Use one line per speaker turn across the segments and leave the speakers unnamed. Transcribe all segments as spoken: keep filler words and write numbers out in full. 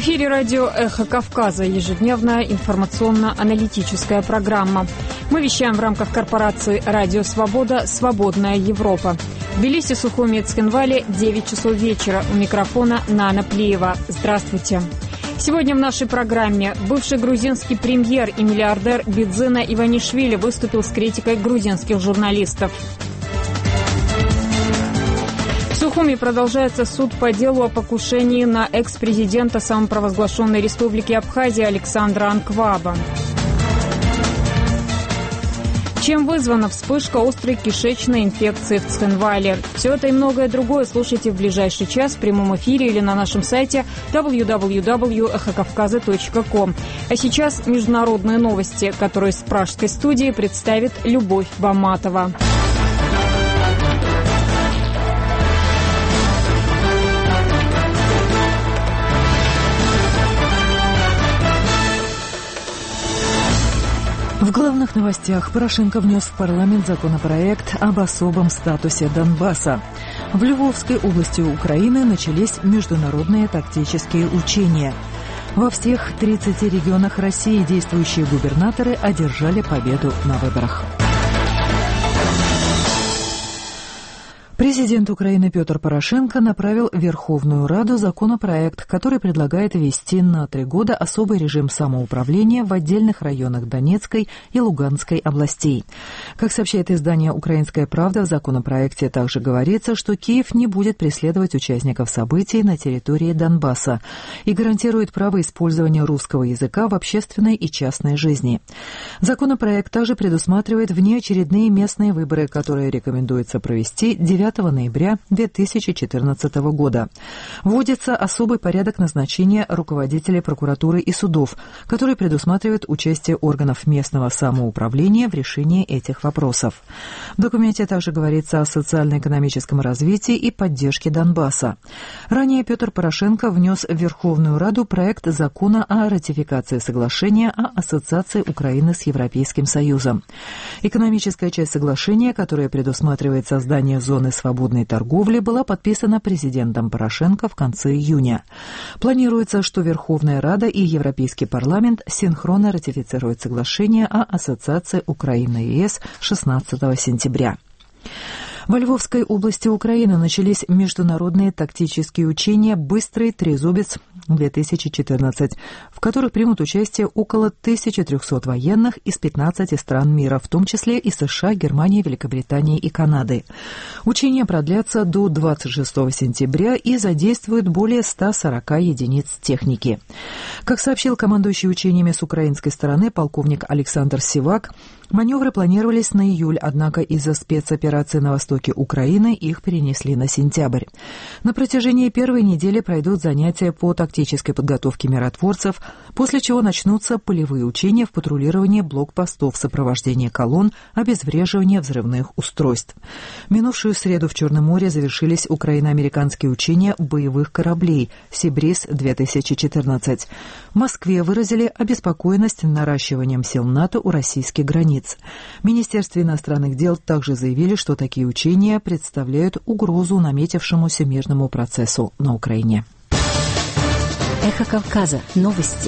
эфире радио «Эхо Кавказа», ежедневная информационно-аналитическая программа. Мы вещаем в рамках корпорации «Радио Свобода. Свободная Европа». В Тбилиси, Сухуми и Цхинвале девять часов вечера. У микрофона Нана Плиева. Здравствуйте. Сегодня в нашей программе бывший грузинский премьер и миллиардер Бидзина Иванишвили выступил с критикой грузинских журналистов. В Сухуми продолжается суд по делу о покушении на экс-президента самопровозглашенной республики Абхазия Александра Анкваба. Чем вызвана вспышка острой кишечной инфекции в Цхинвале? Все это и многое другое слушайте в ближайший час в прямом эфире или на нашем сайте дабл ю дабл ю дабл ю точка эхо кавказа точка ком. А сейчас международные новости, которые с пражской студии представит Любовь Баматова.
В главных новостях Порошенко внес в парламент законопроект об особом статусе Донбасса. В Львовской области Украины начались международные тактические учения. Во всех тридцати регионах России действующие губернаторы одержали победу на выборах. Президент Украины Петр Порошенко направил в Верховную Раду законопроект, который предлагает ввести на три года особый режим самоуправления в отдельных районах Донецкой и Луганской областей. Как сообщает издание «Украинская правда», в законопроекте также говорится, что Киев не будет преследовать участников событий на территории Донбасса и гарантирует право использования русского языка в общественной и частной жизни. Законопроект также предусматривает внеочередные местные выборы, которые рекомендуется провести девятого ноября две тысячи четырнадцатого года. Вводится особый порядок назначения руководителей прокуратуры и судов, который предусматривает участие органов местного самоуправления в решении этих вопросов. В документе также говорится о социально-экономическом развитии и поддержке Донбасса. Ранее Петр Порошенко внес в Верховную Раду проект закона о ратификации соглашения о ассоциации Украины с Европейским Союзом. Экономическая часть соглашения, которая предусматривает создание зоны свободной торговли, была подписана президентом Порошенко в конце июня. Планируется, что Верховная Рада и Европейский парламент синхронно ратифицируют соглашение о ассоциации Украины и ЕС шестнадцатого сентября. Во Львовской области Украины начались международные тактические учения «Быстрый трезубец-две тысячи четырнадцать», в которых примут участие около тысячи трехсот военных из пятнадцати стран мира, в том числе и США, Германии, Великобритании и Канады. Учения продлятся до двадцать шестого сентября и задействуют более ста сорока единиц техники. Как сообщил командующий учениями с украинской стороны полковник Александр Сивак, маневры планировались на июль, однако из-за спецоперации на востоке Украины их перенесли на сентябрь. На протяжении первой недели пройдут занятия по тактической подготовке миротворцев, после чего начнутся полевые учения в патрулировании блокпостов, сопровождении колонн, обезвреживание взрывных устройств. Минувшую среду в Черном море завершились украино-американские учения боевых кораблей «Сибриз-две тысячи четырнадцать». В Москве выразили обеспокоенность наращиванием сил НАТО у российских границ. В Министерстве иностранных дел также заявили, что такие учения представляют угрозу наметившемуся мирному процессу на Украине.
Эхо Кавказа. Новости.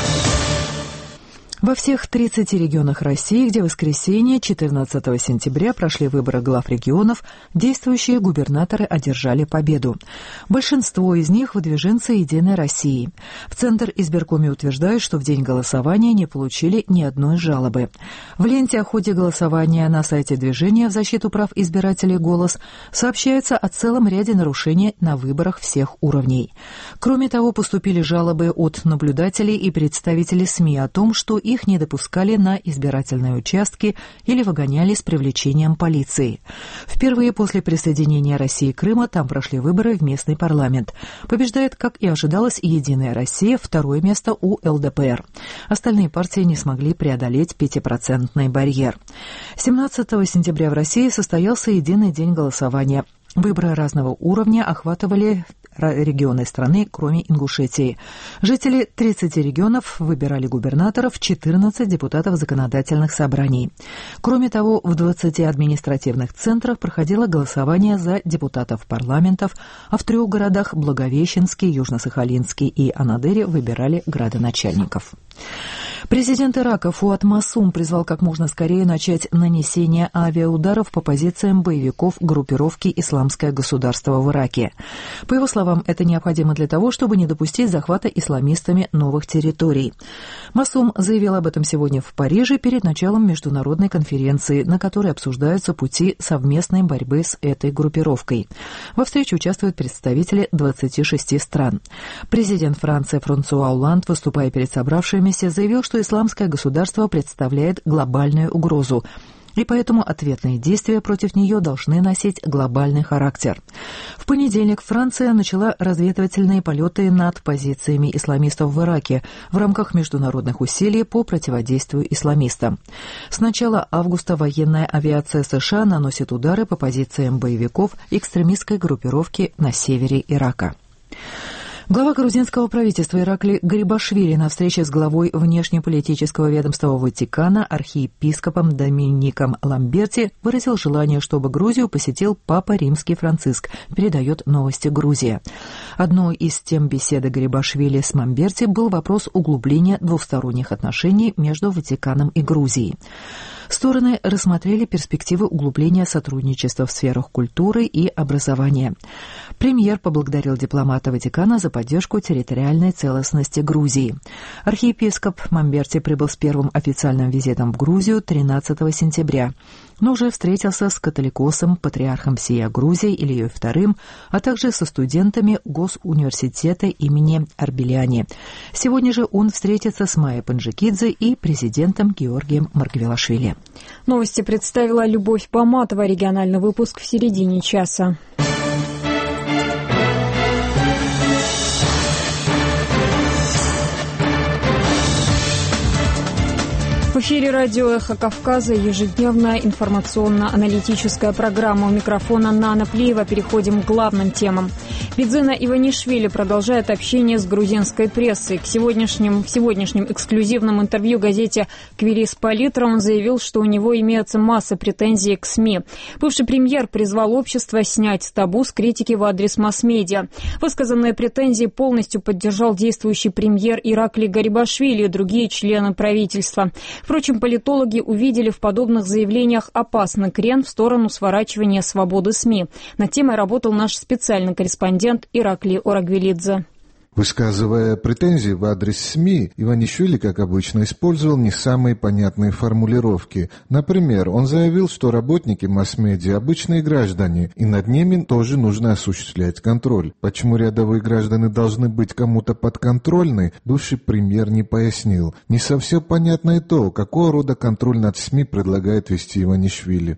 Во всех тридцати регионах России, где в воскресенье четырнадцатого сентября прошли выборы глав регионов, действующие губернаторы одержали победу. Большинство из них – выдвиженцы «Единой России». В Центр избиркоме утверждают, что в день голосования не получили ни одной жалобы. В ленте о ходе голосования на сайте движения в защиту прав избирателей «Голос» сообщается о целом ряде нарушений на выборах всех уровней. Кроме того, поступили жалобы от наблюдателей и представителей СМИ о том, что их их не допускали на избирательные участки или выгоняли с привлечением полиции. Впервые после присоединения России к Крыму там прошли выборы в местный парламент. Побеждает, как и ожидалось, «Единая Россия», второе место у эл дэ пэ эр. Остальные партии не смогли преодолеть пятипроцентный барьер. семнадцатого сентября в России состоялся единый день голосования. Выборы разного уровня охватывали регионы страны, кроме Ингушетии. Жители тридцати регионов выбирали губернаторов, четырнадцать депутатов законодательных собраний. Кроме того, в двадцати административных центрах проходило голосование за депутатов парламентов, а в трех городах Благовещенске, Южно-Сахалинске и Анадыре выбирали градоначальников. Президент Ирака Фуад Масум призвал как можно скорее начать нанесение авиаударов по позициям боевиков группировки «Исламское государство» в Ираке. По его словам, это необходимо для того, чтобы не допустить захвата исламистами новых территорий. Масум заявил об этом сегодня в Париже перед началом международной конференции, на которой обсуждаются пути совместной борьбы с этой группировкой. Во встрече участвуют представители двадцати шести стран. Президент Франции Франсуа Олланд, выступая перед собравшимися, заявил, что исламское государство представляет глобальную угрозу, и поэтому ответные действия против нее должны носить глобальный характер. В понедельник Франция начала разведывательные полеты над позициями исламистов в Ираке в рамках международных усилий по противодействию исламистам. С начала августа военная авиация США наносит удары по позициям боевиков экстремистской группировки на севере Ирака. Глава грузинского правительства Иракли Гарибашвили на встрече с главой внешнеполитического ведомства Ватикана архиепископом Домиником Ламберти выразил желание, чтобы Грузию посетил Папа Римский Франциск, передает «Новости Грузия». Одной из тем беседы Гарибашвили с Ламберти был вопрос углубления двусторонних отношений между Ватиканом и Грузией. Стороны рассмотрели перспективы углубления сотрудничества в сферах культуры и образования. Премьер поблагодарил дипломата Ватикана за поддержку территориальной целостности Грузии. Архиепископ Ламберти прибыл с первым официальным визитом в Грузию тринадцатого сентября, но уже встретился с католикосом, патриархом всея Грузии Ильей вторым, а также со студентами Госуниверситета имени Арбеляни. Сегодня же он встретится с Майей Панджикидзе и президентом Георгием Маргвелашвили.
Новости представила Любовь Поматова. Региональный выпуск в середине часа. В эфире радио «Эхо Кавказа» ежедневная информационно-аналитическая программа. У микрофона Нана Плиева. Переходим к главным темам. Бидзина Иванишвили продолжает общение с грузинской прессой. К сегодняшним, в сегодняшнем эксклюзивном интервью газете «Квирис Политра» он заявил, что у него имеется масса претензий к СМИ. Бывший премьер призвал общество снять табу с критики в адрес масс-медиа. Высказанные претензии полностью поддержал действующий премьер Иракли Гарибашвили и другие члены правительства. Впрочем, политологи увидели в подобных заявлениях опасный крен в сторону сворачивания свободы СМИ. Над темой работал наш специальный корреспондент Иракли Орагвелидзе.
Высказывая претензии в адрес СМИ, Иванишвили, как обычно, использовал не самые понятные формулировки. Например, он заявил, что работники масс-медиа – обычные граждане, и над ними тоже нужно осуществлять контроль. Почему рядовые граждане должны быть кому-то подконтрольны, бывший премьер не пояснил. Не совсем понятно и то, какого рода контроль над СМИ предлагает вести Иванишвили.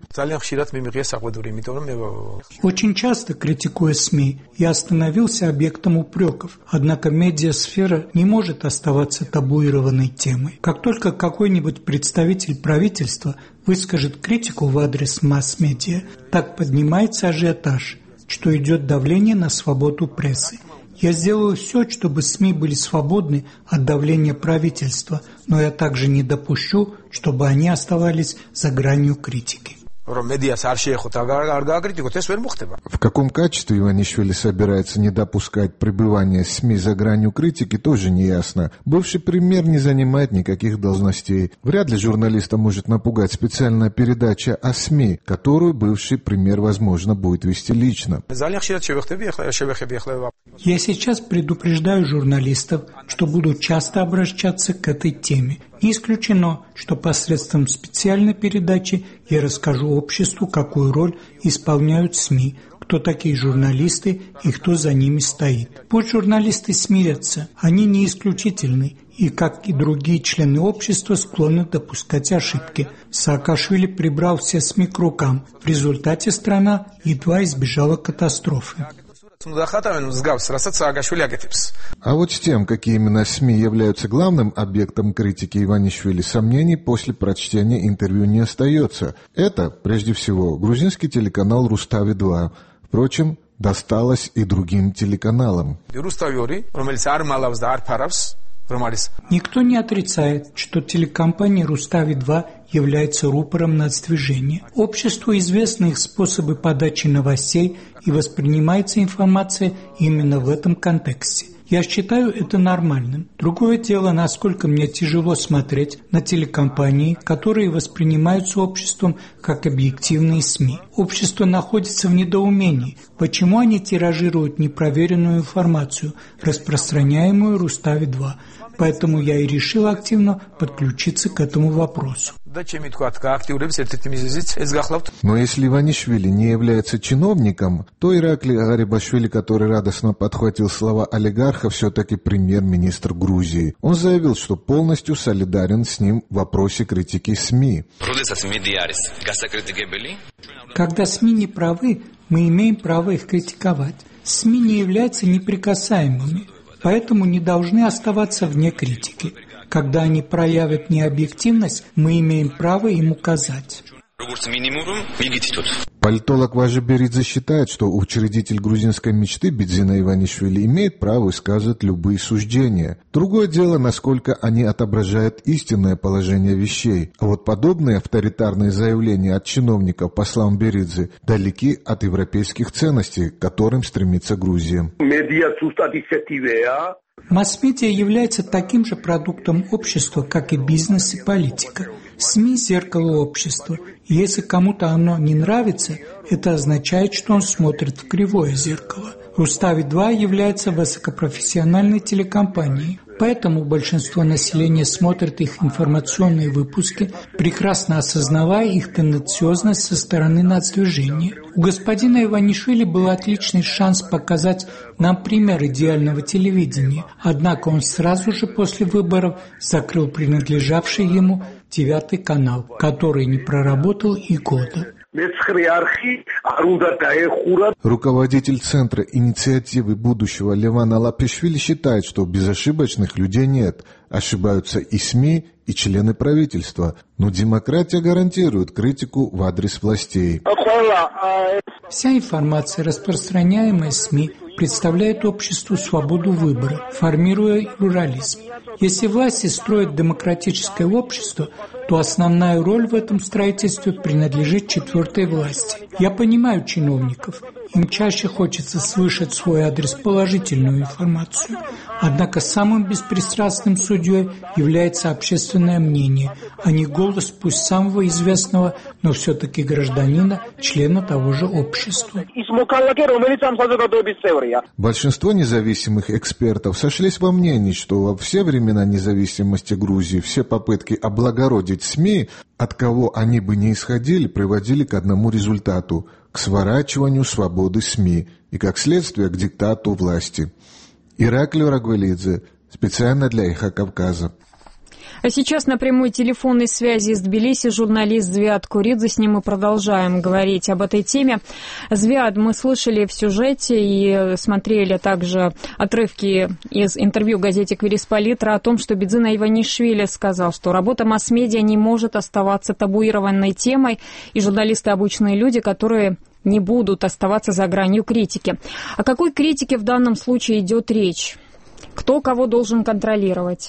Очень часто, критикуя СМИ, я становился объектом упреков. Однако медиасфера не может оставаться табуированной темой. Как только какой-нибудь представитель правительства выскажет критику в адрес масс-медиа, так поднимается ажиотаж, что идет давление на свободу прессы. Я сделаю все, чтобы СМИ были свободны от давления правительства, но я также не допущу, чтобы они оставались за гранью критики.
В каком качестве Иванишвили собирается не допускать пребывания СМИ за гранью критики, тоже не ясно. Бывший премьер не занимает никаких должностей. Вряд ли журналиста может напугать специальная передача о СМИ, которую бывший премьер, возможно, будет вести лично.
Я сейчас предупреждаю журналистов, что буду часто обращаться к этой теме. Не исключено, что посредством специальной передачи я расскажу обществу, какую роль исполняют СМИ, кто такие журналисты и кто за ними стоит. Пусть журналисты смирятся, они не исключительны, и, как и другие члены общества, склонны допускать ошибки. Саакашвили прибрал все СМИ к рукам. В результате страна едва избежала катастрофы.
А вот с тем, какие именно СМИ являются главным объектом критики Иванишвили, сомнений после прочтения интервью не остается. Это, прежде всего, грузинский телеканал «Рустави-два». Впрочем, досталось и другим телеканалам.
Никто не отрицает, что телекомпания «Рустави-два» является рупором нацдвижения. Обществу известны их способы подачи новостей, и воспринимается информация именно в этом контексте. Я считаю это нормальным. Другое дело, насколько мне тяжело смотреть на телекомпании, которые воспринимаются обществом как объективные СМИ. Общество находится в недоумении, почему они тиражируют непроверенную информацию, распространяемую Рустави-два. Поэтому я и решил активно подключиться к этому вопросу.
Но если Иванишвили не является чиновником, то Иракли Гарибашвили, который радостно подхватил слова олигарха, все-таки премьер-министр Грузии. Он заявил, что полностью солидарен с ним в вопросе критики СМИ.
Когда СМИ не правы, мы имеем право их критиковать. СМИ не являются неприкасаемыми, поэтому не должны оставаться вне критики. Когда они проявят необъективность, мы имеем право им указать.
Политолог Важи Беридзе считает, что учредитель грузинской мечты Бидзина Иванишвили имеет право высказывать любые суждения. Другое дело, насколько они отображают истинное положение вещей. А вот подобные авторитарные заявления от чиновников, по словам Беридзе, далеки от европейских ценностей, к которым стремится Грузия.
Масс-медиа является таким же продуктом общества, как и бизнес и политика. СМИ – зеркало общества. И если кому-то оно не нравится, это означает, что он смотрит в кривое зеркало. Рустави-два является высокопрофессиональной телекомпанией, поэтому большинство населения смотрит их информационные выпуски, прекрасно осознавая их тенденциозность со стороны нацдвижения. У господина Иванишвили был отличный шанс показать нам пример идеального телевидения, однако он сразу же после выборов закрыл принадлежавший ему девятый канал, который не проработал и года.
Руководитель Центра инициативы будущего Леван Алапишвили считает, что безошибочных людей нет. Ошибаются и СМИ, и члены правительства. Но демократия гарантирует критику в адрес властей.
Вся информация, распространяемая СМИ, представляет обществу свободу выбора, формируя плурализм. Если власти строят демократическое общество, то основная роль в этом строительстве принадлежит четвертой власти. Я понимаю чиновников. Им чаще хочется слышать в свой адрес положительную информацию. Однако самым беспристрастным судьей является общественное мнение, а не голос пусть самого известного, но все-таки гражданина, члена того же общества.
Большинство независимых экспертов сошлись во мнении, что во все времена независимости Грузии все попытки облагородить СМИ, от кого они бы не исходили, приводили к одному результату – к сворачиванию свободы СМИ и, как следствие, к диктату власти. Ираклий Рагвелидзе, специально для «Эхо Кавказа».
А сейчас на прямой телефонной связи из Тбилиси журналист Звиад Куридзе. С ним мы продолжаем говорить об этой теме. Звиад, мы слышали в сюжете и смотрели также отрывки из интервью газете «Квирисполитра» о том, что Бидзина Иванишвили сказал, что работа масс-медиа не может оставаться табуированной темой, и журналисты обычные люди, которые не будут оставаться за гранью критики. О какой критике в данном случае идет речь? Кто кого должен контролировать?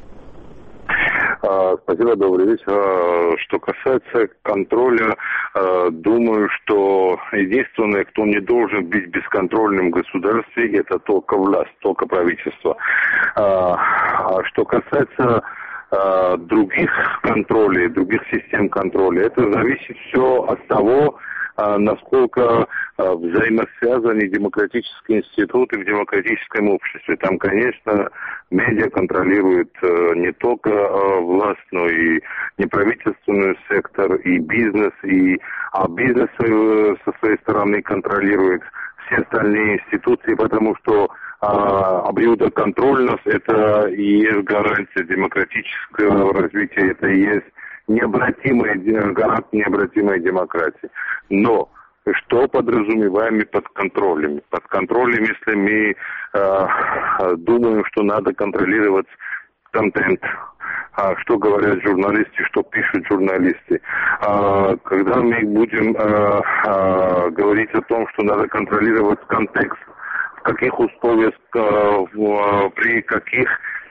Спасибо, добрый вечер. Что касается контроля, думаю, что единственное, кто не должен быть бесконтрольным в государстве, это только власть, только правительство. А что касается других контролей, других систем контроля, это зависит все от того, насколько взаимосвязаны демократические институты в демократическом обществе. Там, конечно, медиа контролирует не только власть, но и неправительственный сектор, и бизнес, и а бизнес со своей стороны контролирует все остальные институции, потому что а, контрольность – это и есть гарантия демократического развития, это и есть необратимая, гарант необратимой демократии. Но что подразумеваем под контролем? Под контролем, если мы э, думаем, что надо контролировать контент, а, что говорят журналисты, что пишут журналисты. А, когда мы будем а, а, говорить о том, что надо контролировать контекст, в каких условиях, а, в, при каких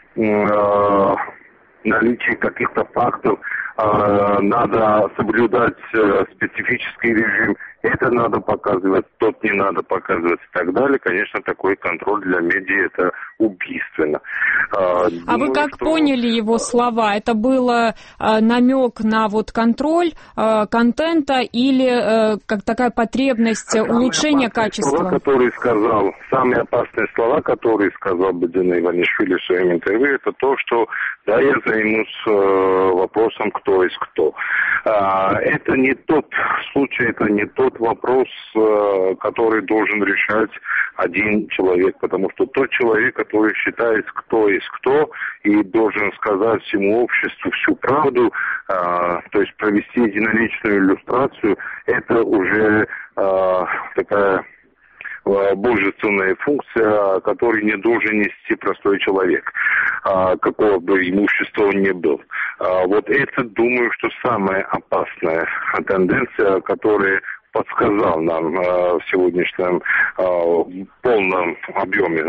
а, наличии каких-то фактов а, надо соблюдать а, специфический режим, это надо показывать, тот не надо показывать и так далее. Конечно, такой контроль для медиа это убийственно.
А, а думаю, вы как что... поняли его слова? Это было а, намек на вот контроль а, контента или а, как такая потребность самые улучшения качества?
Слова, которые сказал, самые опасные слова, которые сказал Бедина Иванишвили в своем интервью, это то, что да, я займусь э, вопросом, кто есть кто. А, это не тот случай, это не тот вопрос, э, который должен решать один человек, потому что тот человек, который считает, кто есть кто, и должен сказать всему обществу всю правду, э, то есть провести единоличную иллюстрацию, это уже э, такая божественная функция, которую не должен нести простой человек, какого бы имущества он ни был. Вот это, думаю, что самая опасная тенденция, которая подсказал нам в сегодняшнем полном объеме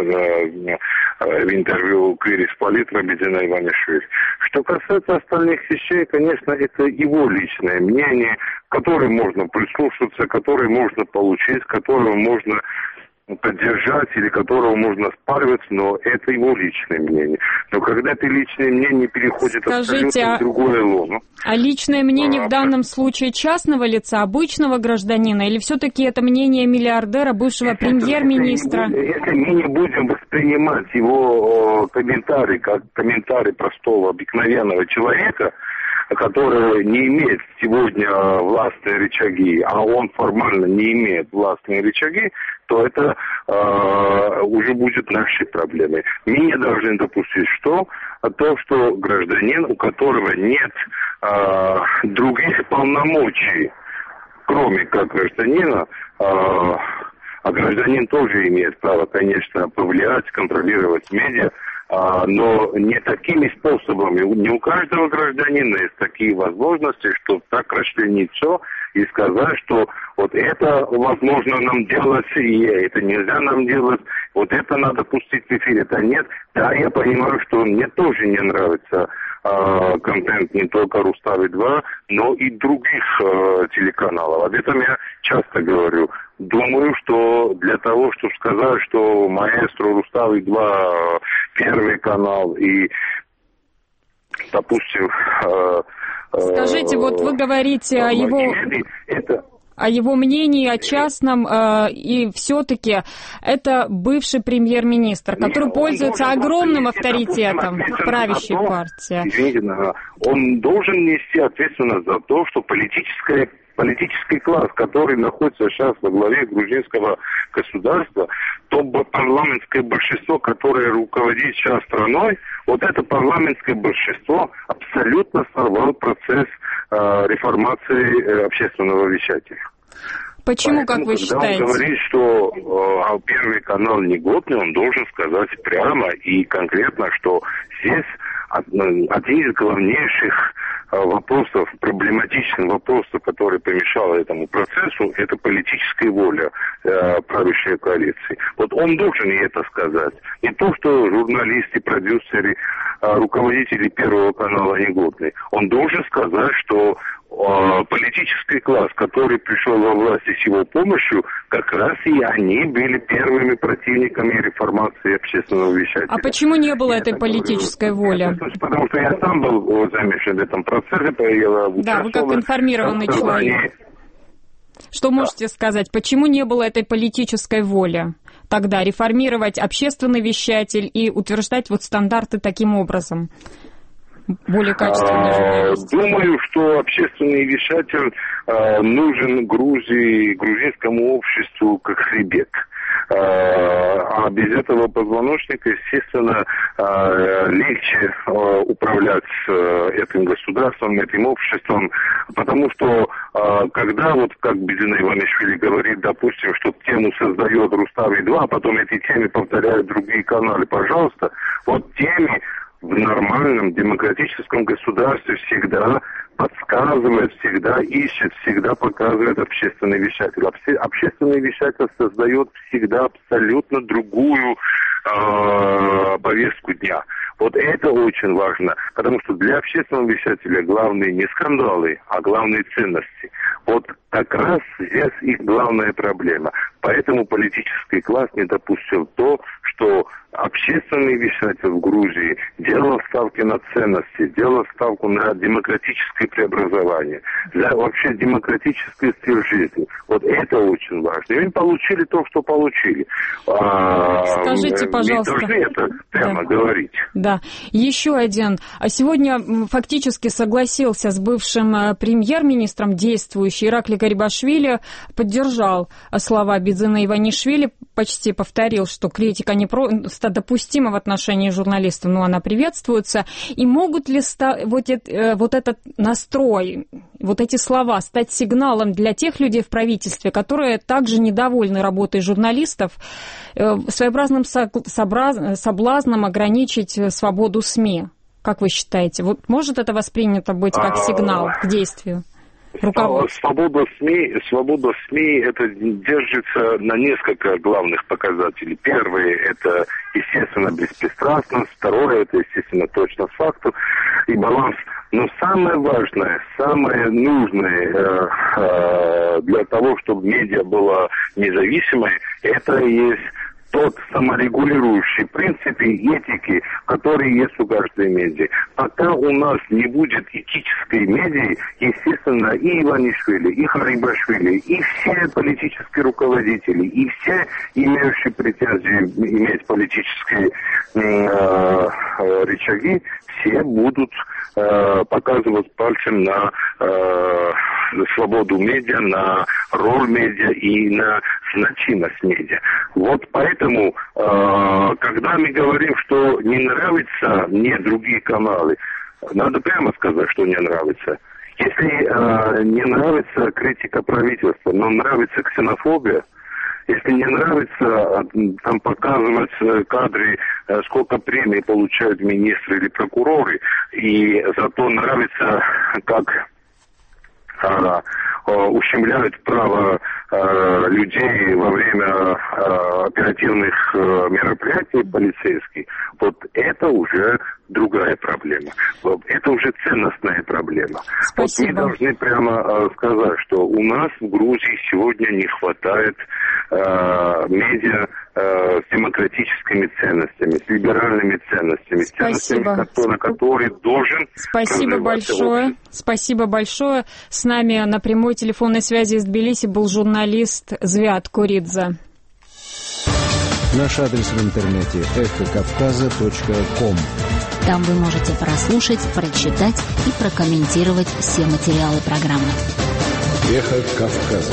в интервью Квирис Политра Бедина Иванишвили. Что касается остальных вещей, конечно, это его личное мнение, к которому можно прислушаться, которое можно получить, которое можно поддержать или которого можно спаривать, но это его личное мнение. Но когда это личное мнение переходит
Скажите,
абсолютно в другое лоно...
А личное мнение а, в данном случае частного лица, обычного гражданина, или все-таки это мнение миллиардера, бывшего премьер-министра?
Если, если мы не будем воспринимать его комментарий как комментарий простого, обыкновенного человека, который не имеет сегодня властные рычаги, а он формально не имеет властные рычаги, то это э, уже будет нашей проблемой. Мы не должны допустить что? То, что гражданин, у которого нет э, других полномочий, кроме как гражданина, э, а гражданин тоже имеет право, конечно, повлиять, контролировать медиа, но не такими способами. Не у каждого гражданина есть такие возможности, что так расчленить все и сказать, что вот это возможно нам делать, и это нельзя нам делать, вот это надо пустить в эфир, это нет. Да, я понимаю, что мне тоже не нравится э, контент не только Рустави два, но и других э, телеканалов. Об этом я часто говорю. Думаю, что для того, чтобы сказать, что Маэстро, Рустави два, Первый канал и, допустим... Э,
Скажите, э, вот вы говорите э, о его...
Это...
о его мнении, о частном, э, и все-таки это бывший премьер-министр, который Нет, пользуется огромным авторитетом в правящей партии.
Извините, он должен нести ответственность за то, что политическая политический класс, который находится сейчас во главе грузинского государства, то парламентское большинство, которое руководит сейчас страной, вот это парламентское большинство абсолютно сорвало процесс э, реформации э, общественного вещателя.
Почему,
Поэтому,
как вы
когда
считаете?
Он говорит, что э, Первый канал негодный, он должен сказать прямо и конкретно, что здесь один из главнейших вопросов, проблематичных вопросов, который помешал этому процессу, это политическая воля э, правящей коалиции. Вот он должен ей это сказать. Не то, что журналисты, продюсеры, э, руководители Первого канала негодны. Он должен сказать, что э, политический класс, который пришел во власть с его помощью, как раз и они были первыми противниками реформации общественного вещателя.
А почему не было этой политической воли?
Потому что я сам был замешан в этом процессе.
Да, вы как информированный человек. Что можете сказать? Почему не было этой политической воли тогда реформировать общественный вещатель и утверждать вот стандарты таким образом? Более качественные журналисты.
Думаю, что общественный вещатель э, нужен Грузии, грузинскому обществу как хребет. А без этого позвоночника, естественно, легче управлять этим государством, этим обществом, потому что когда, вот как Бедина Иванишвили говорит, допустим, что тему создает Рустави два, а потом эти темы повторяют другие каналы, пожалуйста, вот темы в нормальном демократическом государстве всегда подсказывает, всегда ищет, всегда показывает общественный вещатель. Обще- общественный вещатель создает всегда абсолютно другую э, повестку дня. Вот это очень важно, потому что для общественного вещателя главные не скандалы, а главные ценности. Вот как раз здесь их главная проблема. Поэтому политический класс не допустил то, что общественный вещатель в Грузии делал ставки на ценности, делал ставку на демократическое преобразование, за вообще демократический стиль жизни. Вот это очень важно. И они получили то, что получили.
Скажите,
а,
пожалуйста.
Мы должны это прямо
да.
говорить.
Да. Еще один. А сегодня фактически согласился с бывшим премьер-министром действующий Иракли Гарибашвили, поддержал слова Бидзина Иванишвили, почти повторил, что критика не просто допустима в отношении журналистов, но она приветствуется. И могут ли ста- вот, это, вот этот настрой, вот эти слова стать сигналом для тех людей в правительстве, которые также недовольны работой журналистов, своеобразным соблазном ограничить свободу СМИ? Как вы считаете? Вот может это воспринято быть как сигнал к действию?
Свобода СМИ, свобода СМИ, это держится на несколько главных показателей. Первый – это, естественно, беспристрастность. Второе – это, естественно, точность фактов и баланс. Но самое важное, самое нужное э, э, для того, чтобы медиа была независимой, это и есть тот саморегулирующий принцип и этики, который есть у каждой медиа. Пока у нас не будет этической медиа, естественно, и Иванишвили, и Гарибашвили, и все политические руководители, и все имеющие претензии иметь политические э, рычаги, все будут э, показывать пальцем на э, свободу медиа, на роль медиа и на значимость медиа. Вот поэтому, э, когда мы говорим, что не нравятся мне другие каналы, надо прямо сказать, что не нравится. Если э, не нравится критика правительства, но нравится ксенофобия, если не нравится там показывать кадры, сколько премий получают министры или прокуроры, и зато нравится, как а, ущемляют право а, людей во время а, оперативных а, мероприятий полицейских, вот это уже другая проблема. Это уже ценностная проблема.
Спасибо.
Вот мы должны прямо а, сказать, что у нас в Грузии сегодня не хватает а, медиа а, с демократическими ценностями, с либеральными ценностями, с ценностями, на которые должен...
Спасибо большое. Общество. Спасибо большое. С нами на прямой телефонной связи из Тбилиси был журналист Звят Куридзе.
Наш адрес в интернете эхо кавказа точка ком.
Там вы можете прослушать, прочитать и прокомментировать все материалы программы.
Эхо Кавказа.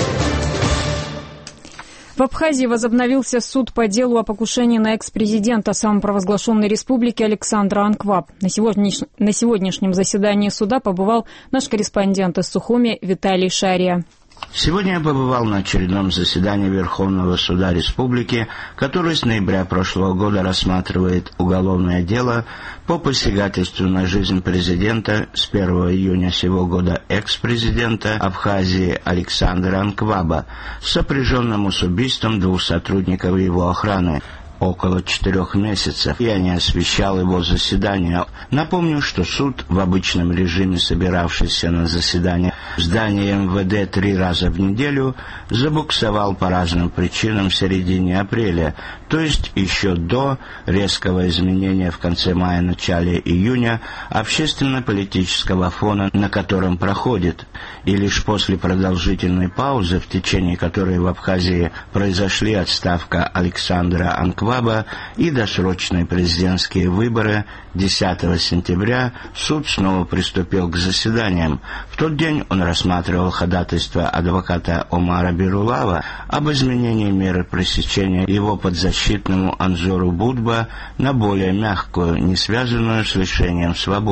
В Абхазии возобновился суд по делу о покушении на экс-президента самопровозглашенной республики Александра Анкваб. На, сегодняш... на сегодняшнем заседании суда побывал наш корреспондент из Сухуми Виталий Шария.
Сегодня я побывал на очередном заседании Верховного суда республики, который с ноября прошлого года рассматривает уголовное дело по посягательству на жизнь президента с первого июня сего года экс-президента Абхазии Александра Анкваба, сопряженному с убийством двух сотрудников его охраны. Около четырех месяцев я не освещал его заседания. Напомню, что суд в обычном режиме, собиравшийся на заседание в здании эм вэ дэ три раза в неделю, забуксовал по разным причинам в середине апреля, то есть еще до резкого изменения в конце мая-начале июня общественно-политического фона, на котором проходит, и лишь после продолжительной паузы, в течение которой в Абхазии произошли отставка Александра Анкваба и досрочные президентские выборы, десятого сентября суд снова приступил к заседаниям. В тот день он рассматривал ходатайство адвоката Омара Бирулава об изменении меры пресечения его подзащитному Анзору Будба на более мягкую, не связанную с лишением свободы.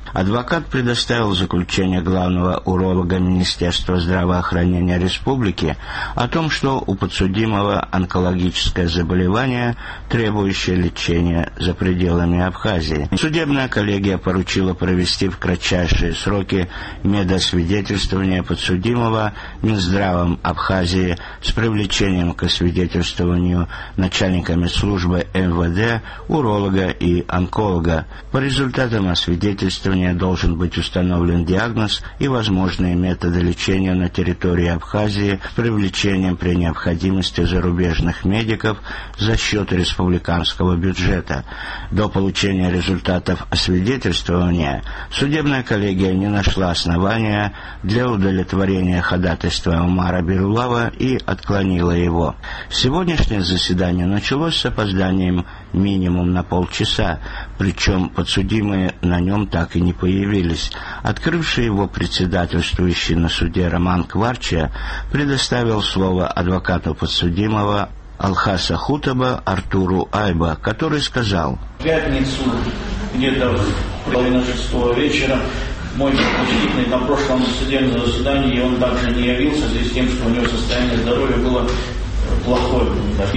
Адвокат предоставил заключение главного уролога Министерства здравоохранения республики о том, что у подсудимого онкологическое заболевание, требующее лечения за пределами Абхазии. Судебная коллегия поручила провести в кратчайшие сроки медосвидетельствование подсудимого Минздравом Абхазии с привлечением к освидетельствованию начальниками службы эм вэ дэ, уролога и онколога. По результатам освидетельствования должен быть установлен диагноз и возможные методы лечения на территории Абхазии с привлечением при необходимости зарубежных медиков за счет республиканского бюджета. До получения результатов освидетельствования судебная коллегия не нашла основания для удовлетворения ходатайства Омара Бирулава и отклонила его. Сегодняшнее заседание началось с опозданием минимум на полчаса, причем подсудимые на нем так и не появились. Открывший его председательствующий на суде Роман Кварча предоставил слово адвокату подсудимого Алхаса Хутаба Артуру Айба, который сказал:
В пятницу, где-то в половине шестого вечера, мой подсудимый на прошлом судебном заседании, он также не явился, в связи с тем, что у него состояние здоровья было плохое.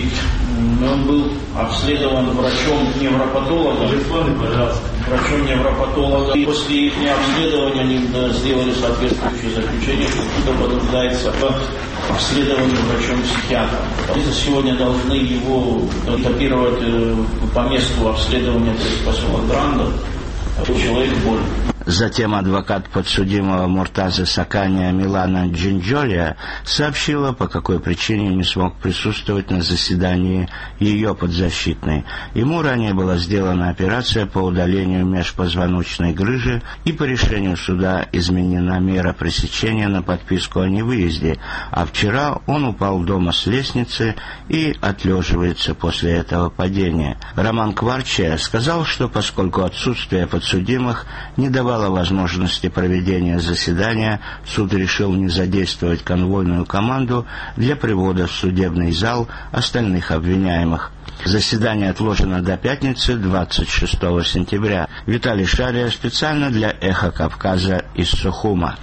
Он был обследован врачом-невропатологом. Врачом-невропатологом. И после их обследования они сделали соответствующее заключение, что кто подтверждается в обследовании врачом-психиатром. Сегодня должны его этапировать по месту обследования, то есть поселок Гранда. Человек болен.
Затем адвокат подсудимого Муртаза Сакания Милана Джинджолия сообщила, по какой причине не смог присутствовать на заседании ее подзащитной. Ему ранее была сделана операция по удалению межпозвоночной грыжи, и по решению суда изменена мера пресечения на подписку о невыезде, а вчера он упал дома с лестницы и отлеживается после этого падения. Роман Кварча сказал, что поскольку отсутствие подсудимых не давало возможности проведения заседания, суд решил не задействовать конвойную команду для привода в судебный зал остальных обвиняемых. Заседание отложено до пятницы, двадцать шестого сентября. Виталий Шария специально для «Эхо Кавказа» из Сухума.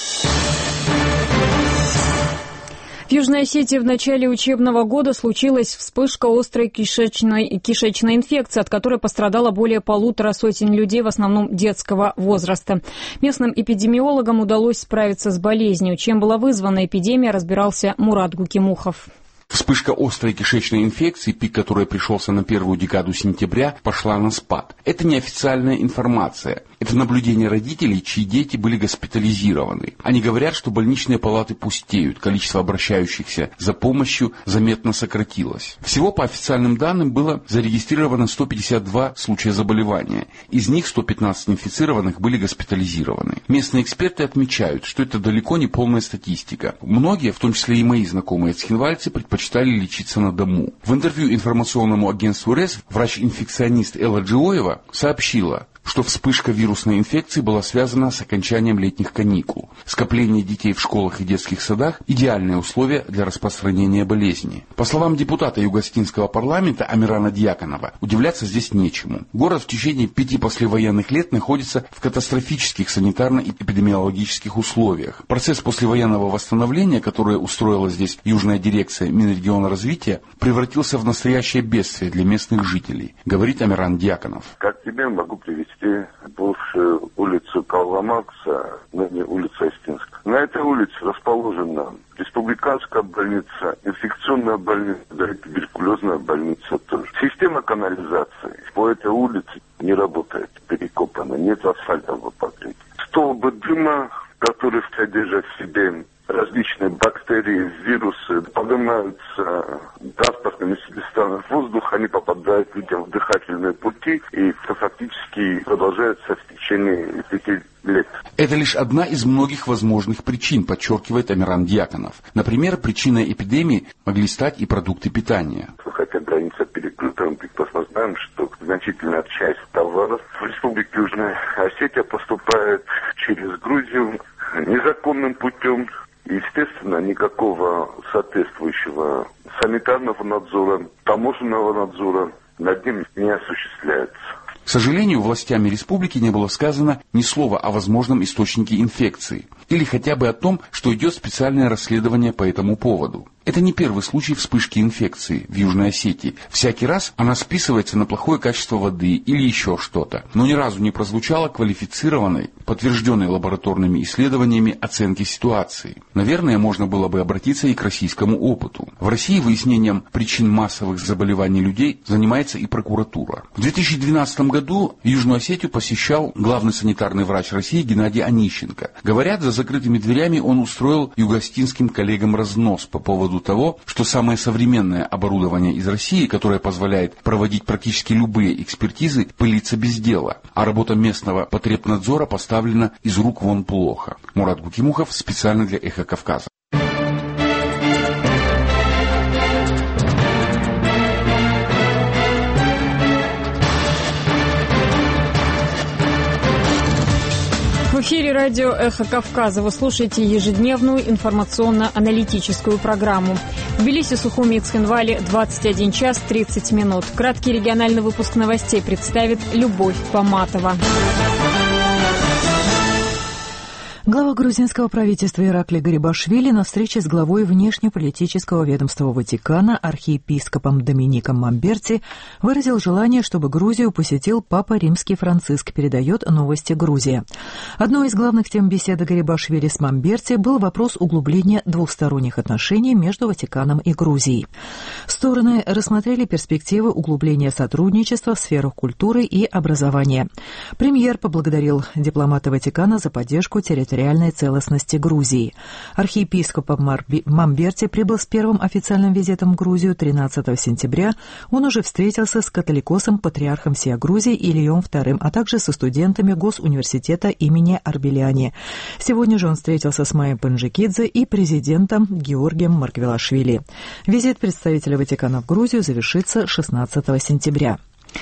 В Южной Осетии в начале учебного года случилась вспышка острой кишечной, кишечной инфекции, от которой пострадало более полутора сотен людей, в основном детского возраста. Местным эпидемиологам удалось справиться с болезнью. Чем была вызвана эпидемия, разбирался Мурат Гукимухов.
Вспышка острой кишечной инфекции, пик которой пришелся на первую декаду сентября, пошла на спад. Это неофициальная информация. Это наблюдение родителей, чьи дети были госпитализированы. Они говорят, что больничные палаты пустеют, количество обращающихся за помощью заметно сократилось. Всего по официальным данным было зарегистрировано сто пятьдесят два случая заболевания. Из них сто пятнадцать инфицированных были госпитализированы. Местные эксперты отмечают, что это далеко не полная статистика. Многие, в том числе и мои знакомые цхинвальцы, предпочитали лечиться на дому. В интервью информационному агентству РЭС врач-инфекционист Элла Джиоева сообщила, что вспышка вирусной инфекции была связана с окончанием летних каникул. Скопление детей в школах и детских садах – идеальные условия для распространения болезни. По словам депутата Юго-Осетинского парламента Амирана Дьяконова, удивляться здесь нечему. Город в течение пяти послевоенных лет находится в катастрофических санитарно-эпидемиологических условиях. Процесс послевоенного восстановления, которое устроила здесь Южная дирекция Минрегиона развития, превратился в настоящее бедствие для местных жителей, говорит Амиран Дьяконов.
Как тебе могу привести бывшую улицу Карла Маркса, ныне улица Остинская. На этой улице расположена республиканская больница, инфекционная больница, да и туберкулезная больница тоже. Система канализации по этой улице не работает, перекопана, нет асфальтового покрытия. Столбы дыма, которые содержат в себе различные бактерии, вирусы, поднимаются транспортными средствами в воздух, они попадают людям в дыхательные пути, и это фактически продолжается в течение пяти лет.
Это лишь одна из многих возможных причин, подчеркивает Амиран Дьяконов. Например, причиной эпидемии могли стать и продукты питания.
Хотя граница перекрыта, мы прекрасно знаем, что значительная часть товаров в Республике Южная Осетия поступает через Грузию незаконным путем. Естественно, никакого соответствующего санитарного надзора, таможенного надзора над ним не осуществляется.
К сожалению, властями республики не было сказано ни слова о возможном источнике инфекции или хотя бы о том, что идет специальное расследование по этому поводу. Это не первый случай вспышки инфекции в Южной Осетии. Всякий раз она списывается на плохое качество воды или еще что-то, но ни разу не прозвучало квалифицированной, подтвержденной лабораторными исследованиями оценки ситуации. Наверное, можно было бы обратиться и к российскому опыту. В России выяснением причин массовых заболеваний людей занимается и прокуратура. В две тысячи двенадцатом году Южную Осетию посещал главный санитарный врач России Геннадий Онищенко. Говорят, за закрытыми дверями он устроил югоостинским коллегам разнос по поводу того, что самое современное оборудование из России, которое позволяет проводить практически любые экспертизы, пылится без дела, а работа местного потребнадзора поставлена из рук вон плохо. Мурат Гукимухов специально для «Эхо Кавказа».
В эфире радио «Эхо Кавказа». Вы слушаете ежедневную информационно-аналитическую программу. В Тбилиси, Сухуми и Цхинвале двадцать один час тридцать минут. Краткий региональный выпуск новостей представит Любовь Баматова.
Глава грузинского правительства Иракли Гарибашвили на встрече с главой внешнеполитического ведомства Ватикана архиепископом Домиником Мамберти выразил желание, чтобы Грузию посетил Папа Римский Франциск, передает «Новости Грузии». Одной из главных тем беседы Гарибашвили с Мамберти был вопрос углубления двусторонних отношений между Ватиканом и Грузией. Стороны рассмотрели перспективы углубления сотрудничества в сферах культуры и образования. Премьер поблагодарил дипломата Ватикана за поддержку территориальной реальной целостности Грузии. Архиепископ Мамберти прибыл с первым официальным визитом в Грузию тринадцатого сентября. Он уже встретился с католикосом, патриархом всея Грузии Ильем вторым, а также со студентами Госуниверситета имени Арбеляни. Сегодня же он встретился с Майей Панджикидзе и президентом Георгием Маргвелашвили. Визит представителя Ватикана в Грузию завершится шестнадцатого сентября.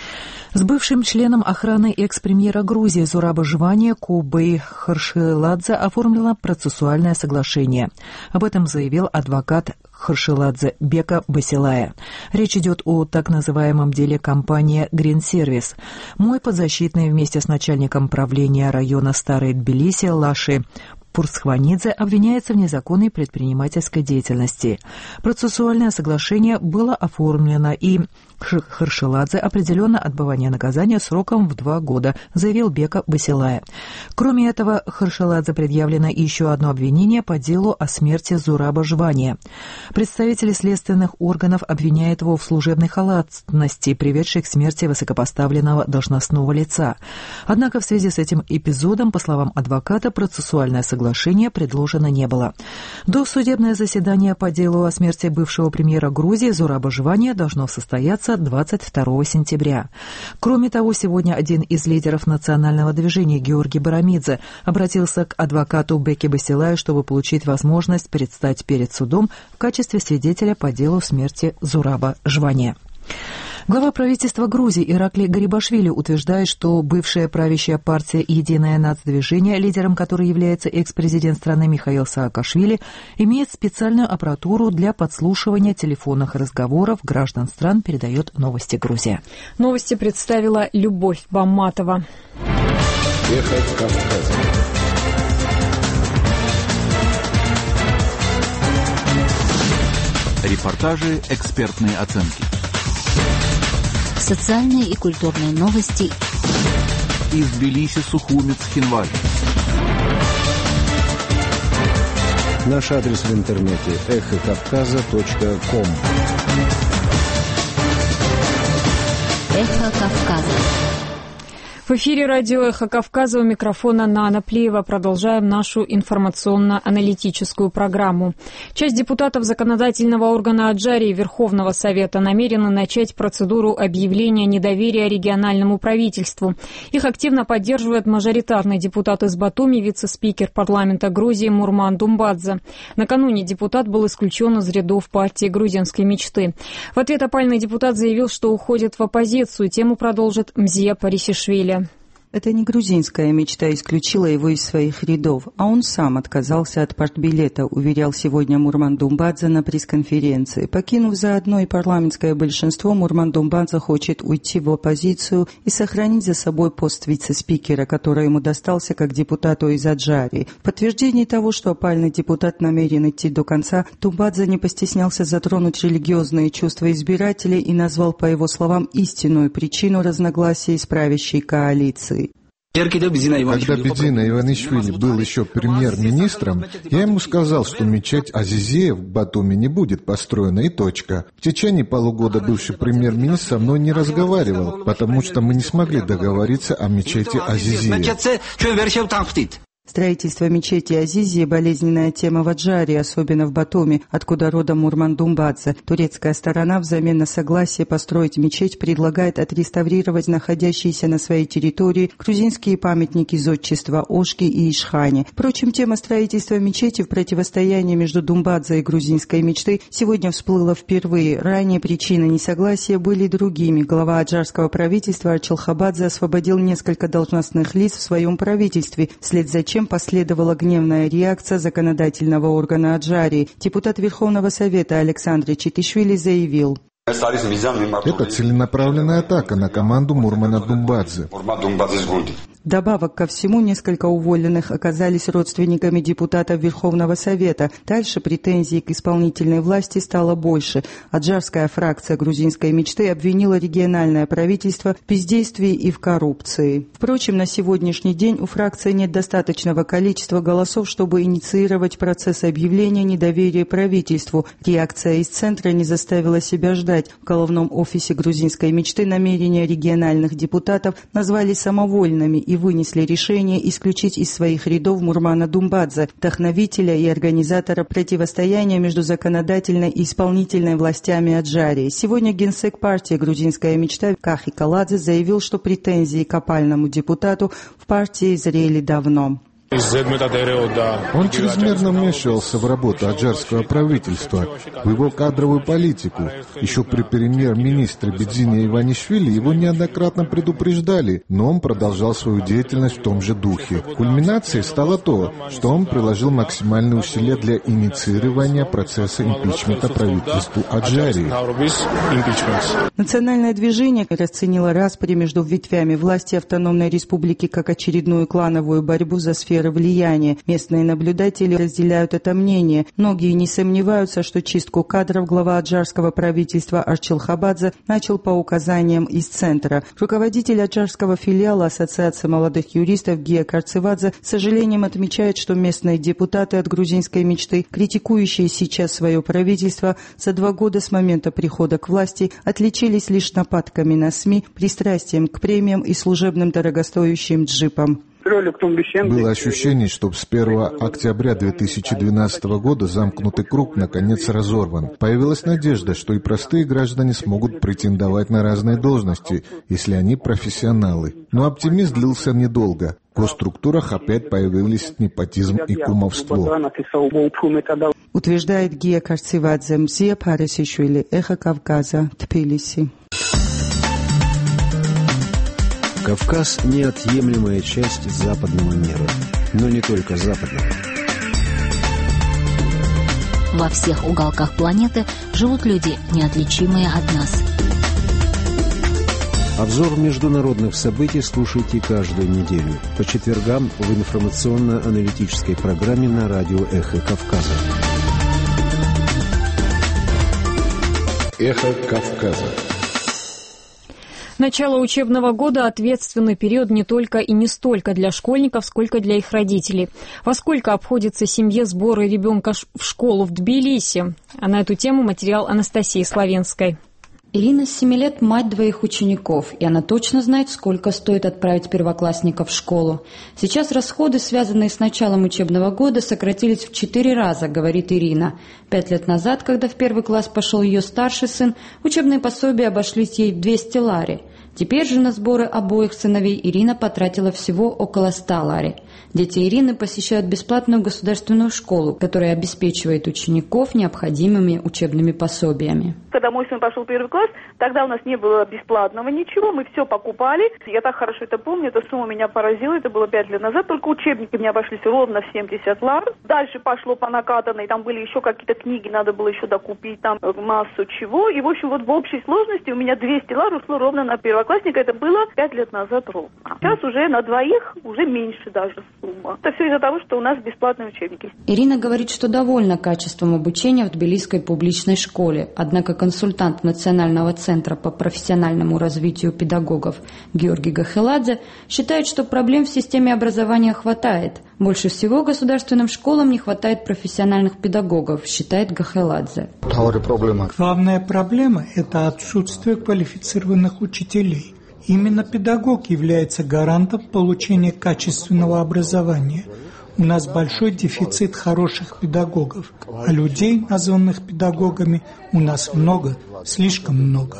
С бывшим членом охраны экс-премьера Грузии Зураба Жвания Кубей Харшиладзе оформлено процессуальное соглашение. Об этом заявил адвокат Харшиладзе Бека Басилая. Речь идет о так называемом деле компании Green Service. Мой подзащитный вместе с начальником правления района Старой Тбилиси Лаши Пурсхванидзе обвиняется в незаконной предпринимательской деятельности. Процессуальное соглашение было оформлено, и Харшиладзе определено отбывание наказания сроком в два года, заявил Бека Басилая. Кроме этого, Харшиладзе предъявлено еще одно обвинение по делу о смерти Зураба Жвания. Представители следственных органов обвиняют его в служебной халатности, приведшей к смерти высокопоставленного должностного лица. Однако в связи с этим эпизодом, по словам адвоката, процессуальное соглашение предложено не было. Досудебное заседание по делу о смерти бывшего премьера Грузии Зураба Жвания должно состояться двадцать второго сентября. Кроме того, сегодня один из лидеров национального движения Георгий Барамидзе обратился к адвокату Беке Басилаю, чтобы получить возможность предстать перед судом в качестве свидетеля по делу смерти Зураба Жвания. Глава правительства Грузии Иракли Гарибашвили утверждает, что бывшая правящая партия «Единое нацдвижение», лидером которой является экс-президент страны Михаил Саакашвили, имеет специальную аппаратуру для подслушивания телефонных разговоров граждан стран, передает «Новости Грузия».
Новости представила Любовь Баматова.
Эхо Кавказа.
Репортажи, экспертные оценки.
Социальные и культурные новости
из Тбилиси, Сухуми, Цхинвали.
Наш адрес в интернете эхо кавказа точка ком.
Эхо Кавказа.
В эфире радио «Эхо Кавказа», у микрофона Нана Плиева. Продолжаем нашу информационно-аналитическую программу. Часть депутатов законодательного органа Аджарии Верховного Совета намерены начать процедуру объявления недоверия региональному правительству. Их активно поддерживает мажоритарный депутат из Батуми, вице-спикер парламента Грузии Мурман Думбадзе. Накануне депутат был исключен из рядов партии грузинской мечты. В ответ опальный депутат заявил, что уходит в оппозицию. Тему продолжит Мзия Парисишвили.
Это не грузинская мечта исключила его из своих рядов, а он сам отказался от партбилета, уверял сегодня Мурман Думбадзе на пресс-конференции. Покинув заодно и парламентское большинство, Мурман Думбадзе хочет уйти в оппозицию и сохранить за собой пост вице-спикера, который ему достался как депутату из Аджарии. В подтверждении того, что опальный депутат намерен идти до конца, Думбадзе не постеснялся затронуть религиозные чувства избирателей и назвал, по его словам, истинную причину разногласий с правящей коалицией.
Когда Бедина Иванишвили был еще премьер-министром, я ему сказал, что мечеть Азизея в Батуми не будет построена, и точка. В течение полугода бывший премьер-министр со мной не разговаривал, потому что мы не смогли договориться о мечети Азизея.
Строительство мечети Азизии – болезненная тема в Аджарии, особенно в Батуми, откуда родом Мурман Думбадзе. Турецкая сторона взамен на согласие построить мечеть предлагает отреставрировать находящиеся на своей территории грузинские памятники зодчества Ошки и Ишхани. Впрочем, тема строительства мечети в противостоянии между Думбадзе и грузинской мечтой сегодня всплыла впервые. Ранее причины несогласия были другими. Глава аджарского правительства Арчилхабадзе освободил несколько должностных лиц в своем правительстве, вслед за чем последовала гневная реакция законодательного органа Аджарии. Депутат Верховного Совета Александр Читишвили заявил:
«Это целенаправленная атака на команду Мурмана Думбадзе».
Вдобавок ко всему, несколько уволенных оказались родственниками депутатов Верховного Совета. Дальше претензий к исполнительной власти стало больше. Аджарская фракция грузинской мечты обвинила региональное правительство в бездействии и в коррупции. Впрочем, на сегодняшний день у фракции нет достаточного количества голосов, чтобы инициировать процесс объявления недоверия правительству. Реакция из центра не заставила себя ждать. В головном офисе грузинской мечты намерения региональных депутатов назвали самовольными и вынесли решение исключить из своих рядов Мурмана Думбадзе, вдохновителя и организатора противостояния между законодательной и исполнительной властями Аджарии. Сегодня генсек партии «Грузинская мечта» Кахи Каладзе заявил, что претензии к опальному депутату в партии зрели давно.
Он чрезмерно вмешивался в работу аджарского правительства, в его кадровую политику. Еще при премьер-министре Бедзине Иванишвили его неоднократно предупреждали, но он продолжал свою деятельность в том же духе. Кульминацией стало то, что он приложил максимальные усилия для инициирования процесса импичмента правительству Аджарии.
Национальное движение расценило распри между ветвями власти автономной республики как очередную клановую борьбу за сферу влияния. Местные наблюдатели разделяют это мнение. Многие не сомневаются, что чистку кадров глава аджарского правительства Арчилхабадзе начал по указаниям из центра. Руководитель аджарского филиала Ассоциации молодых юристов Гия Карцевадзе с сожалением отмечает, что местные депутаты от грузинской мечты, критикующие сейчас свое правительство, за два года с момента прихода к власти отличились лишь нападками на СМИ, пристрастием к премиям и служебным дорогостоящим джипам.
Было ощущение, что с первого октября две тысячи двенадцатого года замкнутый круг наконец разорван. Появилась надежда, что и простые граждане смогут претендовать на разные должности, если они профессионалы. Но оптимизм длился недолго. В госструктурах опять появились непотизм и кумовство.
Утверждает Гия Карцевадзе. Мзия Парисишвили, Эхо Кавказа, Тбилиси.
Кавказ – неотъемлемая часть западного мира, но не только западного.
Во всех уголках планеты живут люди, неотличимые от нас.
Обзор международных событий слушайте каждую неделю по четвергам в информационно-аналитической программе на радио «Эхо Кавказа».
«Эхо Кавказа».
Начало учебного года – ответственный период не только и не столько для школьников, сколько для их родителей. Во сколько обходится семье сборы ребенка в школу в Тбилиси? А на эту тему материал Анастасии Славенской.
Ирина с семи лет – мать двоих учеников, и она точно знает, сколько стоит отправить первоклассника в школу. Сейчас расходы, связанные с началом учебного года, сократились в четыре раза, говорит Ирина. Пять лет назад, когда в первый класс пошел ее старший сын, учебные пособия обошлись ей в двести лари. Теперь же на сборы обоих сыновей Ирина потратила всего около ста лари. Дети Ирины посещают бесплатную государственную школу, которая обеспечивает учеников необходимыми учебными пособиями.
Когда мой сын пошел в первый класс, тогда у нас не было бесплатного ничего, мы все покупали. Я так хорошо это помню, эта сумма меня поразила, это было пять лет назад, только учебники мне обошлись ровно в семьдесят лар. Дальше пошло по накатанной, там были еще какие-то книги, надо было еще докупить, там массу чего. И, в общем, вот в общей сложности у меня двести лар ушло ровно на первоклассника, это было пять лет назад ровно. Сейчас уже на двоих уже меньше даже сумма. Это все из-за того, что у нас бесплатные учебники.
Ирина говорит, что довольна качеством обучения в Тбилисской публичной школе, однако консультант Национального центра по профессиональному развитию педагогов Георгий Гахеладзе считает, что проблем в системе образования хватает. Больше всего государственным школам не хватает профессиональных педагогов, считает Гахеладзе.
Главная проблема – это отсутствие квалифицированных учителей. Именно педагог является гарантом получения качественного образования. У нас большой дефицит хороших педагогов, а людей, названных педагогами, у нас много, слишком много.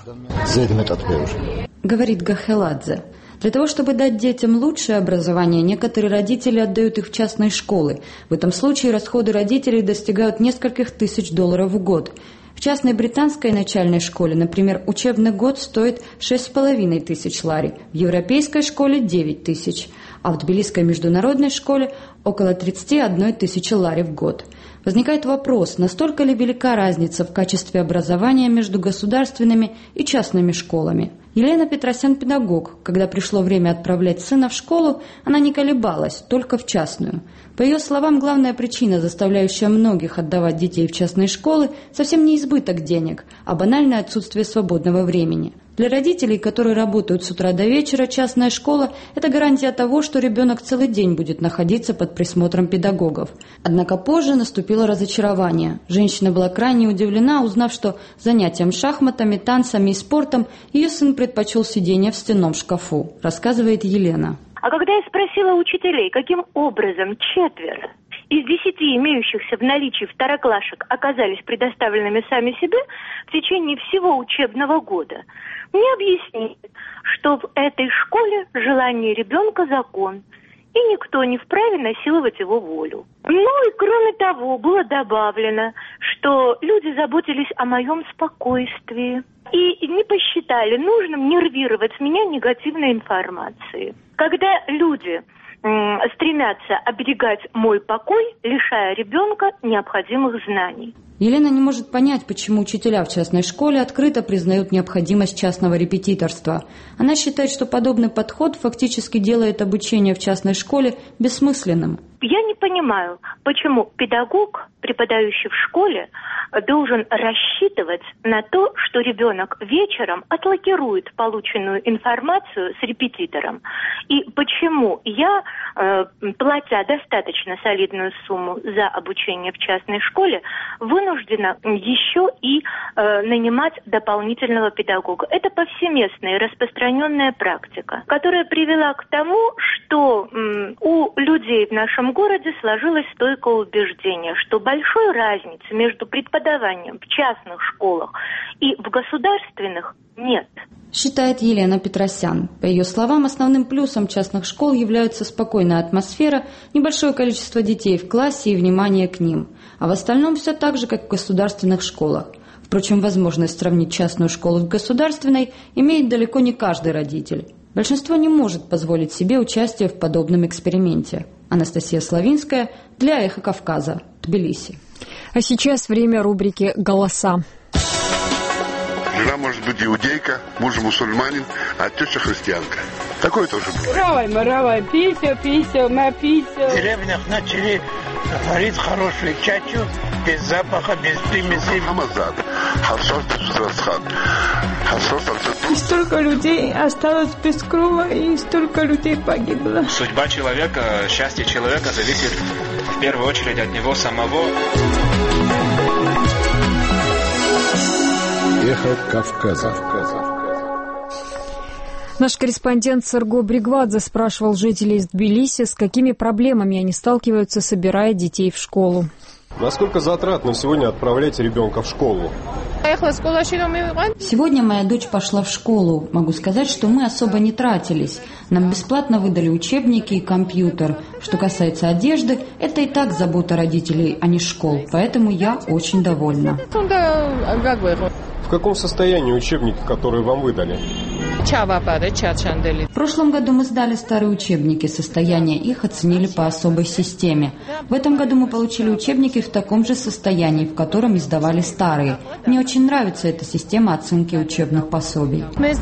Говорит Гахеладзе. Для того, чтобы дать детям лучшее образование, некоторые родители отдают их в частные школы. В этом случае расходы родителей достигают нескольких тысяч долларов в год. В частной британской начальной школе, например, учебный год стоит шесть с половиной тысяч лари, в европейской школе девять тысяч, а в Тбилисской международной школе около тридцать одна тысяча лари в год. Возникает вопрос, настолько ли велика разница в качестве образования между государственными и частными школами. Елена Петросян – педагог. Когда пришло время отправлять сына в школу, она не колебалась, только в частную. По ее словам, главная причина, заставляющая многих отдавать детей в частные школы, совсем не избыток денег, а банальное отсутствие свободного времени. Для родителей, которые работают с утра до вечера, частная школа – это гарантия того, что ребенок целый день будет находиться под присмотром педагогов. Однако позже наступило разочарование. Женщина была крайне удивлена, узнав, что занятиям шахматами, танцами и спортом ее сын предпочел сидение в стенном шкафу, рассказывает Елена.
А когда я спросила учителей, каким образом четверо из десяти имеющихся в наличии второклашек оказались предоставленными сами себе в течение всего учебного года, мне объяснили, что в этой школе желание ребенка – закон, и никто не вправе насиловать его волю. Ну и кроме того, было добавлено, что люди заботились о моем спокойствии и не посчитали нужным нервировать меня негативной информацией. Когда люди м, стремятся оберегать мой покой, лишая ребенка необходимых знаний.
Елена не может понять, почему учителя в частной школе открыто признают необходимость частного репетиторства. Она считает, что подобный подход фактически делает обучение в частной школе бессмысленным.
Я не понимаю, почему педагог, преподающий в школе, должен рассчитывать на то, что ребенок вечером отлакирует полученную информацию с репетитором. И почему я, э, платя достаточно солидную сумму за обучение в частной школе, вынуждена еще и э, нанимать дополнительного педагога. Это повсеместная и распространенная практика, которая привела к тому, что э, у людей в нашем городе сложилось стойкое убеждение, что большой разницы между преподаванием в частных школах и в государственных нет.
Считает Елена Петросян. По ее словам, основным плюсом частных школ является спокойная атмосфера, небольшое количество детей в классе и внимание к ним. А в остальном все так же, как в государственных школах. Впрочем, возможность сравнить частную школу с государственной имеет далеко не каждый родитель. Большинство не может позволить себе участие в подобном эксперименте. Анастасия Славинская для «Эхо Кавказа», Тбилиси.
А сейчас время рубрики «Голоса».
Жена может быть иудейка, муж мусульманин, а теща христианка. Такое тоже бывает.
Равай, маравай, пися, пися, ма пися.
В деревнях начали варить хорошую чачу, без запаха, без примесей.
Хамазад, харшот расхат.
И столько людей осталось без крова, и столько людей погибло.
Судьба человека, счастье человека зависит в первую очередь от него самого.
Эхо Кавказа.
Наш корреспондент Серго Бригвадзе спрашивал жителей из Тбилиси, с какими проблемами они сталкиваются, собирая детей в школу.
Насколько затратно сегодня отправлять ребенка в школу?
Сегодня моя дочь пошла в школу. Могу сказать, что мы особо не тратились. Нам бесплатно выдали учебники и компьютер. Что касается одежды, это и так забота родителей, а не школ. Поэтому я очень довольна.
В каком состоянии учебники, которые вам выдали?
В прошлом году мы сдали старые учебники. Состояние их оценили по особой системе. В этом году мы получили учебники в таком же состоянии, в котором издавали старые. Мне очень нравится эта система оценки учебных пособий.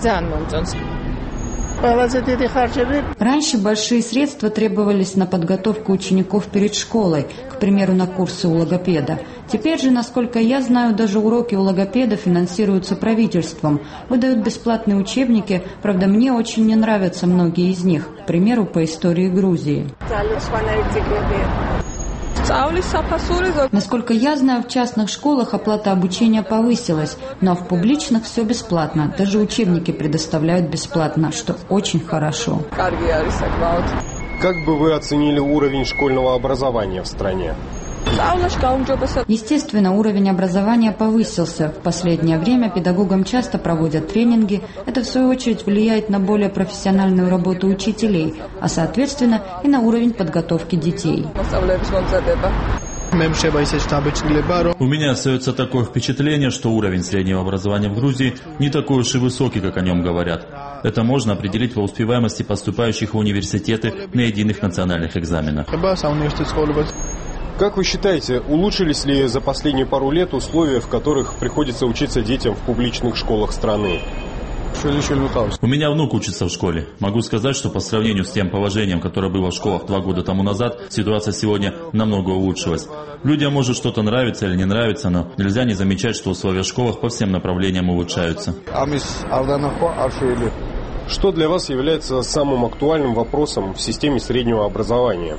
Раньше большие средства требовались на подготовку учеников перед школой, к примеру, на курсы у логопеда. Теперь же, насколько я знаю, даже уроки у логопеда финансируются правительством. Выдают бесплатные учебники, правда, мне очень не нравятся многие из них, к примеру, по истории Грузии. Насколько я знаю, в частных школах оплата обучения повысилась, но в публичных все бесплатно. Даже учебники предоставляют бесплатно, что очень хорошо.
Как бы вы оценили уровень школьного образования в стране?
Естественно, уровень образования повысился. В последнее время педагогам часто проводят тренинги. Это, в свою очередь, влияет на более профессиональную работу учителей, а, соответственно, и на уровень подготовки детей.
У меня остается такое впечатление, что уровень среднего образования в Грузии не такой уж и высокий, как о нем говорят. Это можно определить по успеваемости поступающих в университеты на единых национальных экзаменах.
Как вы считаете, улучшились ли за последние пару лет условия, в которых приходится учиться детям в публичных школах страны?
У меня внук учится в школе. Могу сказать, что по сравнению с тем положением, которое было в школах два года тому назад, ситуация сегодня намного улучшилась. Людям может что-то нравиться или не нравится, но нельзя не замечать, что условия в школах по всем направлениям улучшаются.
Что для вас является самым актуальным вопросом в системе среднего образования?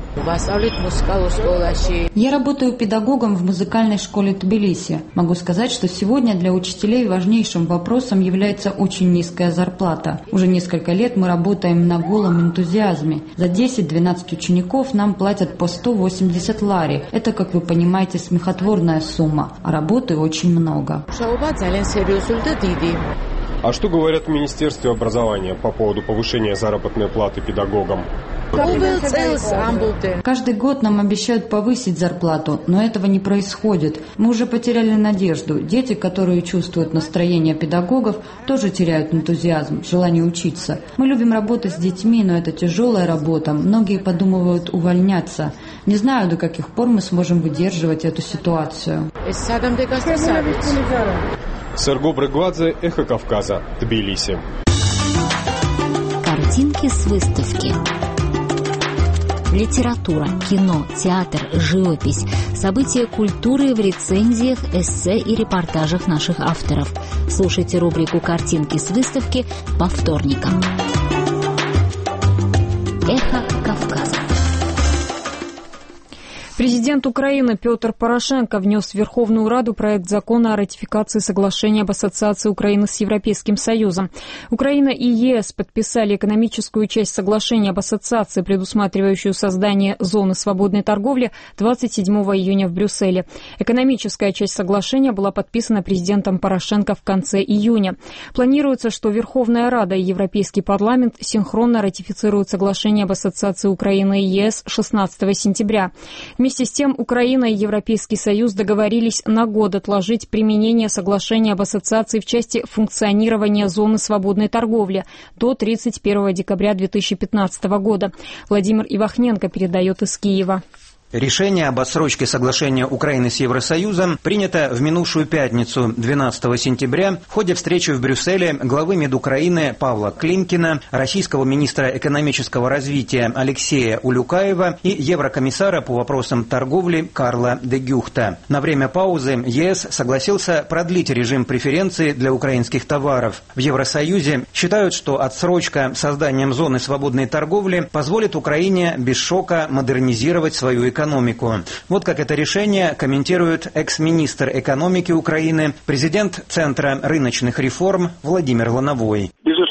Я работаю педагогом в музыкальной школе Тбилиси. Могу сказать, что сегодня для учителей важнейшим вопросом является очень низкая зарплата. Уже несколько лет мы работаем на голом энтузиазме. За десять-двенадцать учеников нам платят по сто восемьдесят лари. Это, как вы понимаете, смехотворная сумма, а работы очень много.
А что говорят в Министерстве образования по поводу повышения заработной платы педагогам?
Каждый год нам обещают повысить зарплату, но этого не происходит. Мы уже потеряли надежду. Дети, которые чувствуют настроение педагогов, тоже теряют энтузиазм, желание учиться. Мы любим работать с детьми, но это тяжелая работа. Многие подумывают увольняться. Не знаю, до каких пор мы сможем выдерживать эту ситуацию.
Серго Брыгвадзе, Эхо Кавказа, Тбилиси.
Картинки с выставки. Литература, кино, театр, живопись, события культуры в рецензиях, эссе и репортажах наших авторов. Слушайте рубрику «Картинки с выставки» по вторникам. Эхо Кавказа.
Президент Украины Петр Порошенко внес в Верховную Раду проект закона о ратификации соглашения об ассоциации Украины с Европейским Союзом. Украина и ЕС подписали экономическую часть соглашения об ассоциации, предусматривающую создание зоны свободной торговли, двадцать седьмого июня в Брюсселе. Экономическая часть соглашения была подписана президентом Порошенко в конце июня. Планируется, что Верховная Рада и Европейский парламент синхронно ратифицируют соглашение об ассоциации Украины и ЕС шестнадцатого сентября. Вместе с тем, Украина и Европейский Союз договорились на год отложить применение соглашения об ассоциации в части функционирования зоны свободной торговли до тридцать первого декабря две тысячи пятнадцатого года. Владимир Ивахненко передает из Киева.
Решение об отсрочке соглашения Украины с Евросоюзом принято в минувшую пятницу, двенадцатого сентября, в ходе встречи в Брюсселе главы Минукраины Павла Климкина, российского министра экономического развития Алексея Улюкаева и еврокомиссара по вопросам торговли Карла де Гюхта. На время паузы ЕС согласился продлить режим преференций для украинских товаров. В Евросоюзе считают, что отсрочка созданием зоны свободной торговли позволит Украине без шока модернизировать свою экономику. экономику. Вот как это решение комментирует экс-министр экономики Украины, президент Центра рыночных реформ Владимир Лановой.
Безусловно,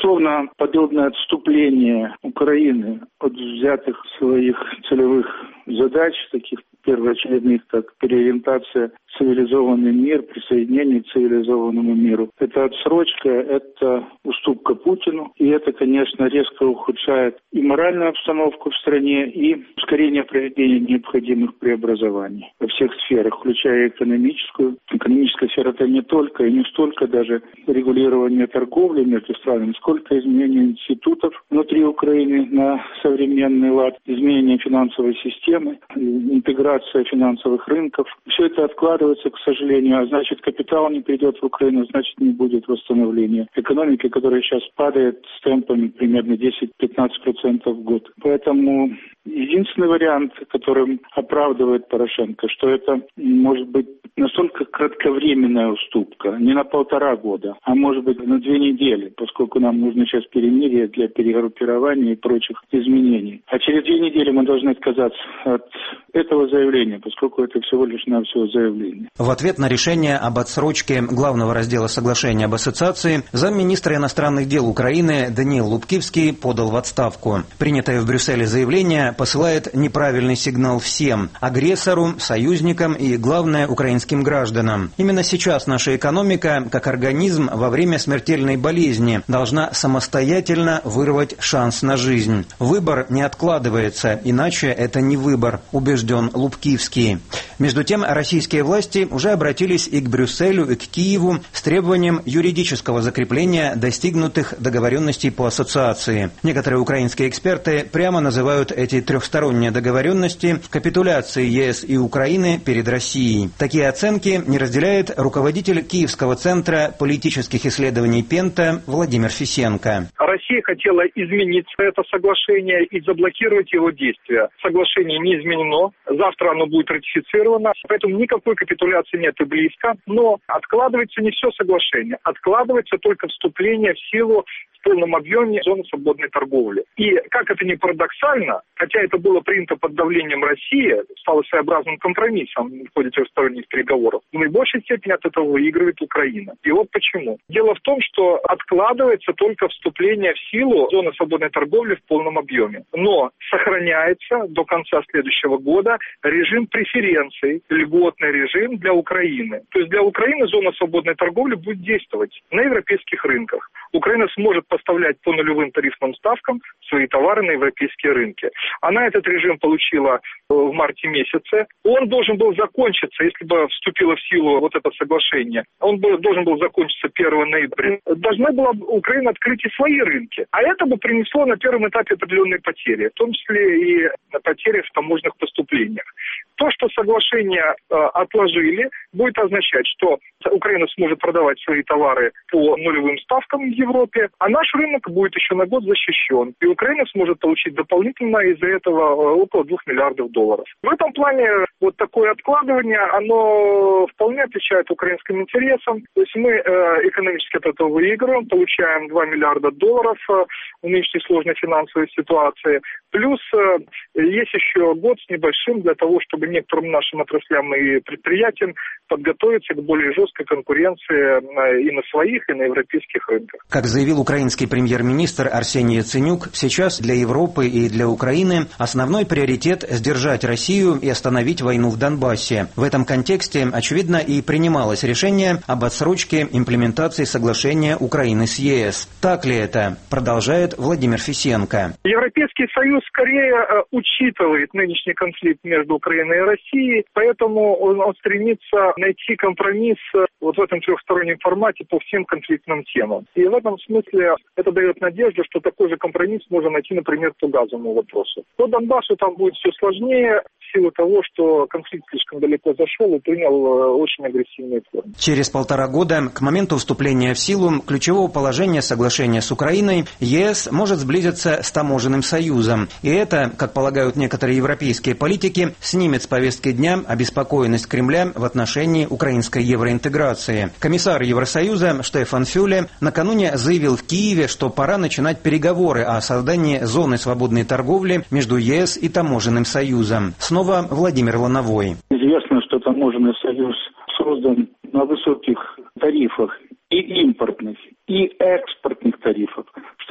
Безусловно, подобное отступление Украины от взятых своих целевых задач, таких первоочередных, как переориентация в цивилизованный мир, присоединение к цивилизованному миру. Это отсрочка, это уступка Путину, и это, конечно, резко ухудшает и моральную обстановку в стране, и ускорение проведения необходимых преобразований во всех сферах, включая экономическую. Экономическая сфера — это не только и не столько даже регулирование торговли между странами, сколько изменение институтов внутри Украины на современный лад, изменение финансовой системы, интеграция финансовых рынков. Все это откладывается, к сожалению, а значит, капитал не придет в Украину, значит, не будет восстановления экономики, которая сейчас падает с темпами примерно десять-пятнадцать процентов в год. Поэтому единственный вариант, которым оправдывает Порошенко, что это может быть настолько кратковременная уступка, не на полтора года, а может быть на две недели, поскольку нам нужно сейчас перемирие для перегруппирования и прочих изменений. А через две недели мы должны отказаться от этого заявления, поскольку это всего лишь навсего заявление.
В ответ на решение об отсрочке главного раздела соглашения об ассоциации замминистра иностранных дел Украины Даниил Лубкивский подал в отставку. Принятое в Брюсселе заявление посылает неправильный сигнал всем – агрессору, союзникам и, главное, украинским гражданам. Именно сейчас наша экономика, как организм во время смертельной болезни, должна самостоятельно вырвать шанс на жизнь. Выбор не откладывается, иначе это не выбор, убежден Лубкивский. Между тем, российские власти уже обратились и к Брюсселю, и к Киеву с требованием юридического закрепления достигнутых договоренностей по ассоциации. Некоторые украинские эксперты прямо называют эти трехсторонние договоренности капитуляцией ЕС и Украины перед Россией. Такие оценки не разделяет руководитель Киевского центра политических исследований Пента Владимир Фисенко.
Россия хотела изменить это соглашение и заблокировать его действия. Соглашение не изменено, завтра оно будет ратифицировано, поэтому никакой капитуляции нет и близко. Но откладывается не все соглашение, откладывается только вступление в силу в полном объеме зоны свободной торговли. И, как это ни парадоксально, хотя это было принято под давлением России, стало своеобразным компромиссом в ходе трехсторонних переговоров, в наибольшей степени от этого выигрывает Украина. И вот почему. Дело в том, что откладывается только вступление в силу зоны свободной торговли в полном объеме. Но сохраняется до конца следующего года режим преференций, льготный режим для Украины. То есть для Украины зона свободной торговли будет действовать на европейских рынках. Украина сможет поставлять по нулевым тарифным ставкам свои товары на европейские рынки. Она этот режим получила в марте месяце. Он должен был закончиться, если бы вступило в силу вот это соглашение. Он был, должен был закончиться первого ноября. Должна была Украина открыть и свои рынки. А это бы принесло на первом этапе определенные потери, в том числе и потери в таможенных поступлениях. То, что соглашение э, отложили, будет означать, что Украина сможет продавать свои товары по нулевым ставкам в Европе, а наш рынок будет еще на год защищен. И Украина сможет получить дополнительно из-за этого около двух миллиардов долларов. В этом плане вот такое откладывание, оно вполне отвечает украинским интересам. То есть мы э, экономически от этого выигрываем, получаем два миллиарда долларов э, в нынешней сложной финансовой ситуации. Плюс э, есть еще год с небольшим для того, чтобы некоторым нашим отраслям и предприятиям подготовиться к более жесткой конкуренции и на своих, и на европейских рынках.
Как заявил украинский премьер-министр Арсений Яценюк, сейчас для Европы и для Украины основной приоритет – сдержать Россию и остановить войну в Донбассе. В этом контексте, очевидно, и принималось решение об отсрочке имплементации соглашения Украины с ЕС. Так ли это? Продолжает Владимир Фисенко.
Европейский Союз скорее э, учитывает нынешний конфликт между Украиной и Россией, поэтому он, он стремится найти компромисс э, вот в этом трехстороннем формате по всем конфликтным темам. И в этом смысле это дает надежду, что такой же компромисс можно найти, например, по газовому вопросу. По Донбассу там будет все сложнее, в силу того, что конфликт слишком далеко зашел и принял очень агрессивные формы.
Через полтора года, к моменту вступления в силу ключевого положения соглашения с Украиной, ЕС может сблизиться с таможенным союзом. И это, как полагают некоторые европейские политики, снимет с повестки дня обеспокоенность Кремля в отношении украинской евроинтеграции. Комиссар Евросоюза Штефан Фюле накануне заявил в Киеве, что пора начинать переговоры о создании зоны свободной торговли между ЕС и таможенным союзом. Снова Владимир Лановой.
Известно, что таможенный союз создан на высоких тарифах и импортных, и экспортных тарифах,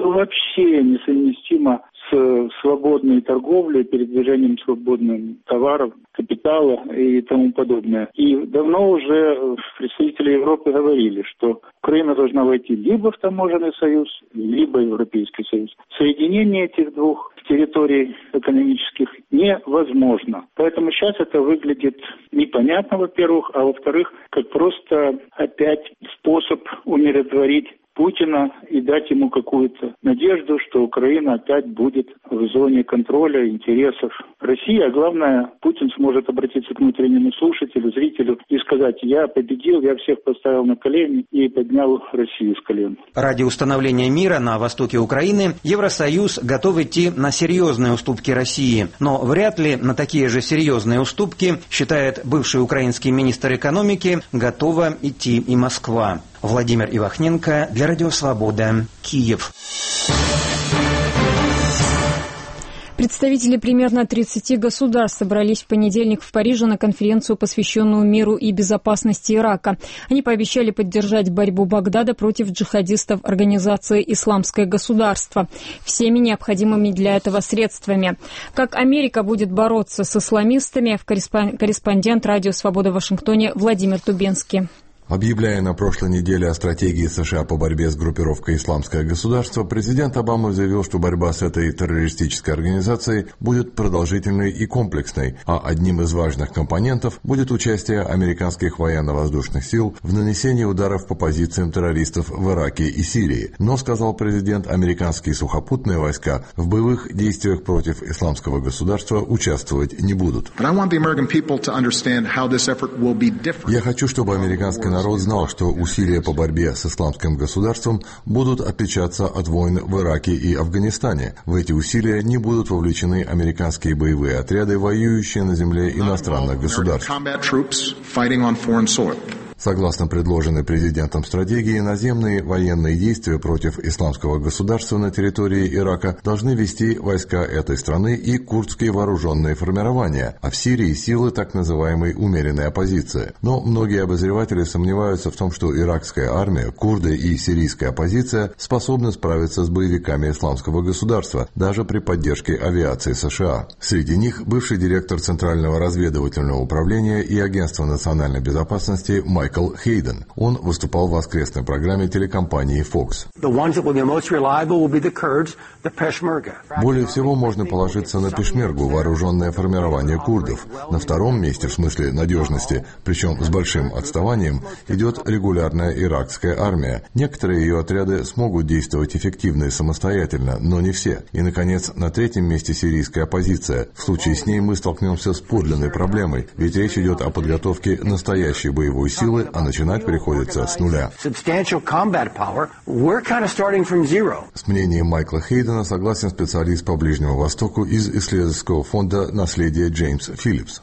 вообще несовместимо с свободной торговлей, передвижением свободным товаров, капитала и тому подобное. И давно уже представители Европы говорили, что Украина должна войти либо в таможенный союз, либо в Европейский союз. Соединение этих двух территорий экономических невозможно. Поэтому сейчас это выглядит непонятно, во-первых, а во-вторых, как просто опять способ умиротворить Путина и дать ему какую-то надежду, что Украина опять будет в зоне контроля интересов России. А главное, Путин сможет обратиться к внутреннему слушателю, зрителю и сказать: я победил, я всех поставил на колени и поднял Россию с колен.
Ради установления мира на востоке Украины Евросоюз готов идти на серьезные уступки России. Но вряд ли на такие же серьезные уступки, считает бывший украинский министр экономики, готова идти и Москва. Владимир Ивахненко для Радио Свобода, Киев.
Представители примерно тридцати государств собрались в понедельник в Париже на конференцию, посвященную миру и безопасности Ирака. Они пообещали поддержать борьбу Багдада против джихадистов организации «Исламское государство» всеми необходимыми для этого средствами. Как Америка будет бороться с исламистами, корреспондент Радио Свобода в Вашингтоне Владимир Тубенский.
Объявляя на прошлой неделе о стратегии США по борьбе с группировкой «Исламское государство», президент Обама заявил, что борьба с этой террористической организацией будет продолжительной и комплексной, а одним из важных компонентов будет участие американских военно-воздушных сил в нанесении ударов по позициям террористов в Ираке и Сирии. Но, сказал президент, американские сухопутные войска в боевых действиях против «Исламского государства» участвовать не будут. Я хочу, чтобы американская народ знал, что усилия по борьбе с исламским государством будут отличаться от войн в Ираке и Афганистане. В эти усилия не будут вовлечены американские боевые отряды, воюющие на земле иностранных государств. Согласно предложенной президентом стратегии, наземные военные действия против исламского государства на территории Ирака должны вести войска этой страны и курдские вооруженные формирования, а в Сирии силы так называемой умеренной оппозиции. Но многие обозреватели сомневаются в том, что иракская армия, курды и сирийская оппозиция способны справиться с боевиками исламского государства, даже при поддержке авиации США. Среди них бывший директор Центрального разведывательного управления и Агентства национальной безопасности Майкл Майкл Хейден. Он выступал в воскресной программе телекомпании Fox. Более всего можно положиться на пешмергу, вооруженное формирование курдов. На втором месте, в смысле надежности, причем с большим отставанием, идет регулярная иракская армия. Некоторые ее отряды смогут действовать эффективно и самостоятельно, но не все. И, наконец, на третьем месте сирийская оппозиция. В случае с ней мы столкнемся с подлинной проблемой, ведь речь идет о подготовке настоящей боевой силы, а начинать приходится с нуля. С мнением Майкла Хейдена согласен специалист по Ближнему Востоку из исследовательского фонда «Наследие» Джеймс Филлипс.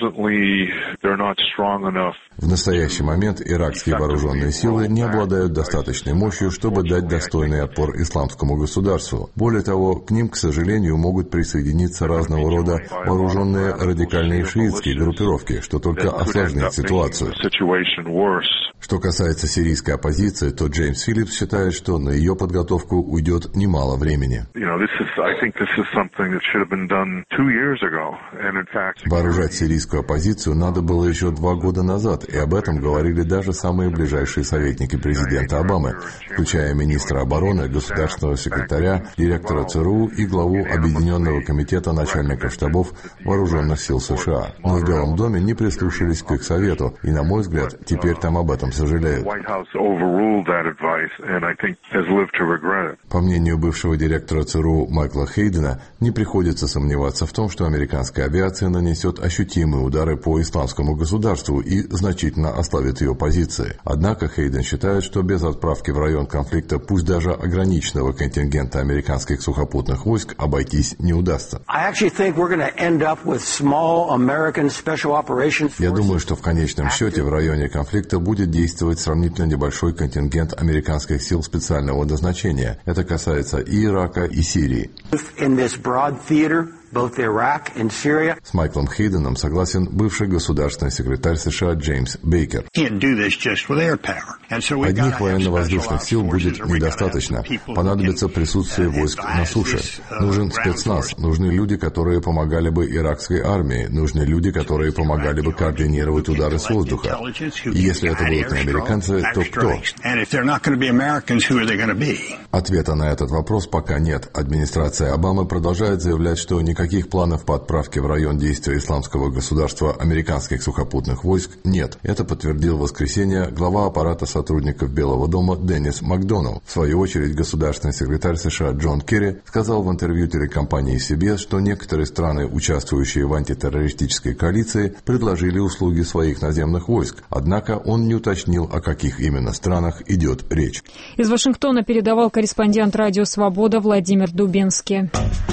В настоящий момент иракские вооруженные силы не обладают достаточной мощью, чтобы дать достойный отпор исламскому государству. Более того, к ним, к сожалению, могут присоединиться разного рода вооруженные радикальные шиитские группировки, что только осложнит ситуацию. Что касается сирийской оппозиции, то Джеймс Филлипс считает, что на ее подготовку уйдет немало времени. Вооружать сирийскую оппозицию надо было еще два года назад, и об этом говорили даже самые ближайшие советники президента Обамы, включая министра обороны, государственного секретаря, директора ЦРУ и главу Объединенного комитета начальников штабов вооруженных сил США. Но в Белом доме не прислушались к их совету, и, на мой взгляд, теперь там об этом сожалеют. По мнению бывшего директора ЦРУ Майкла Хейдена, не приходится сомневаться в том, что американская авиация нанесет ощутимые удары по исламскому государству и значительно ослабит ее позиции. Однако Хейден считает, что без отправки в район конфликта, пусть даже ограниченного контингента американских сухопутных войск, обойтись не удастся. Я думаю, что в конечном счете в районе конфликта будет действовать сравнительно небольшой контингент американских сил специального назначения. Это касается и Ирака, и Сирии. С Майклом Хейденом согласен бывший государственный секретарь США Джеймс Бейкер. Одних военно-воздушных сил будет недостаточно. Понадобится присутствие войск на суше. Нужен спецназ. Нужны люди, которые помогали бы иракской армии. Нужны люди, которые помогали бы координировать удары с воздуха. И если это будут не американцы, то кто? Ответа на этот вопрос пока нет. Администрация Обамы продолжает заявлять, что никаких планов по отправке в район действия исламского государства американских сухопутных войск нет. Это подтвердил в воскресенье глава аппарата сотрудников Белого дома Деннис Макдоналл. В свою очередь, государственный секретарь США Джон Керри сказал в интервью телекомпании си би эс, что некоторые страны, участвующие в антитеррористической коалиции, предложили услуги своих наземных войск. Однако он не уточнил, о каких именно странах идет речь.
Из Вашингтона передавал корреспондент «Радио Свобода» Владимир Дубинский.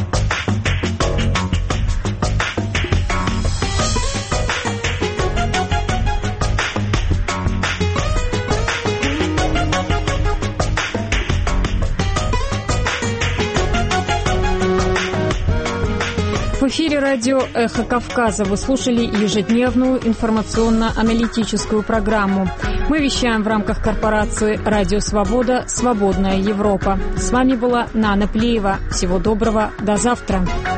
В эфире радио «Эхо Кавказа». Вы слушали ежедневную информационно-аналитическую программу. Мы вещаем в рамках корпорации «Радио Свобода. Свободная Европа». С вами была Нана Плеева. Всего доброго. До завтра.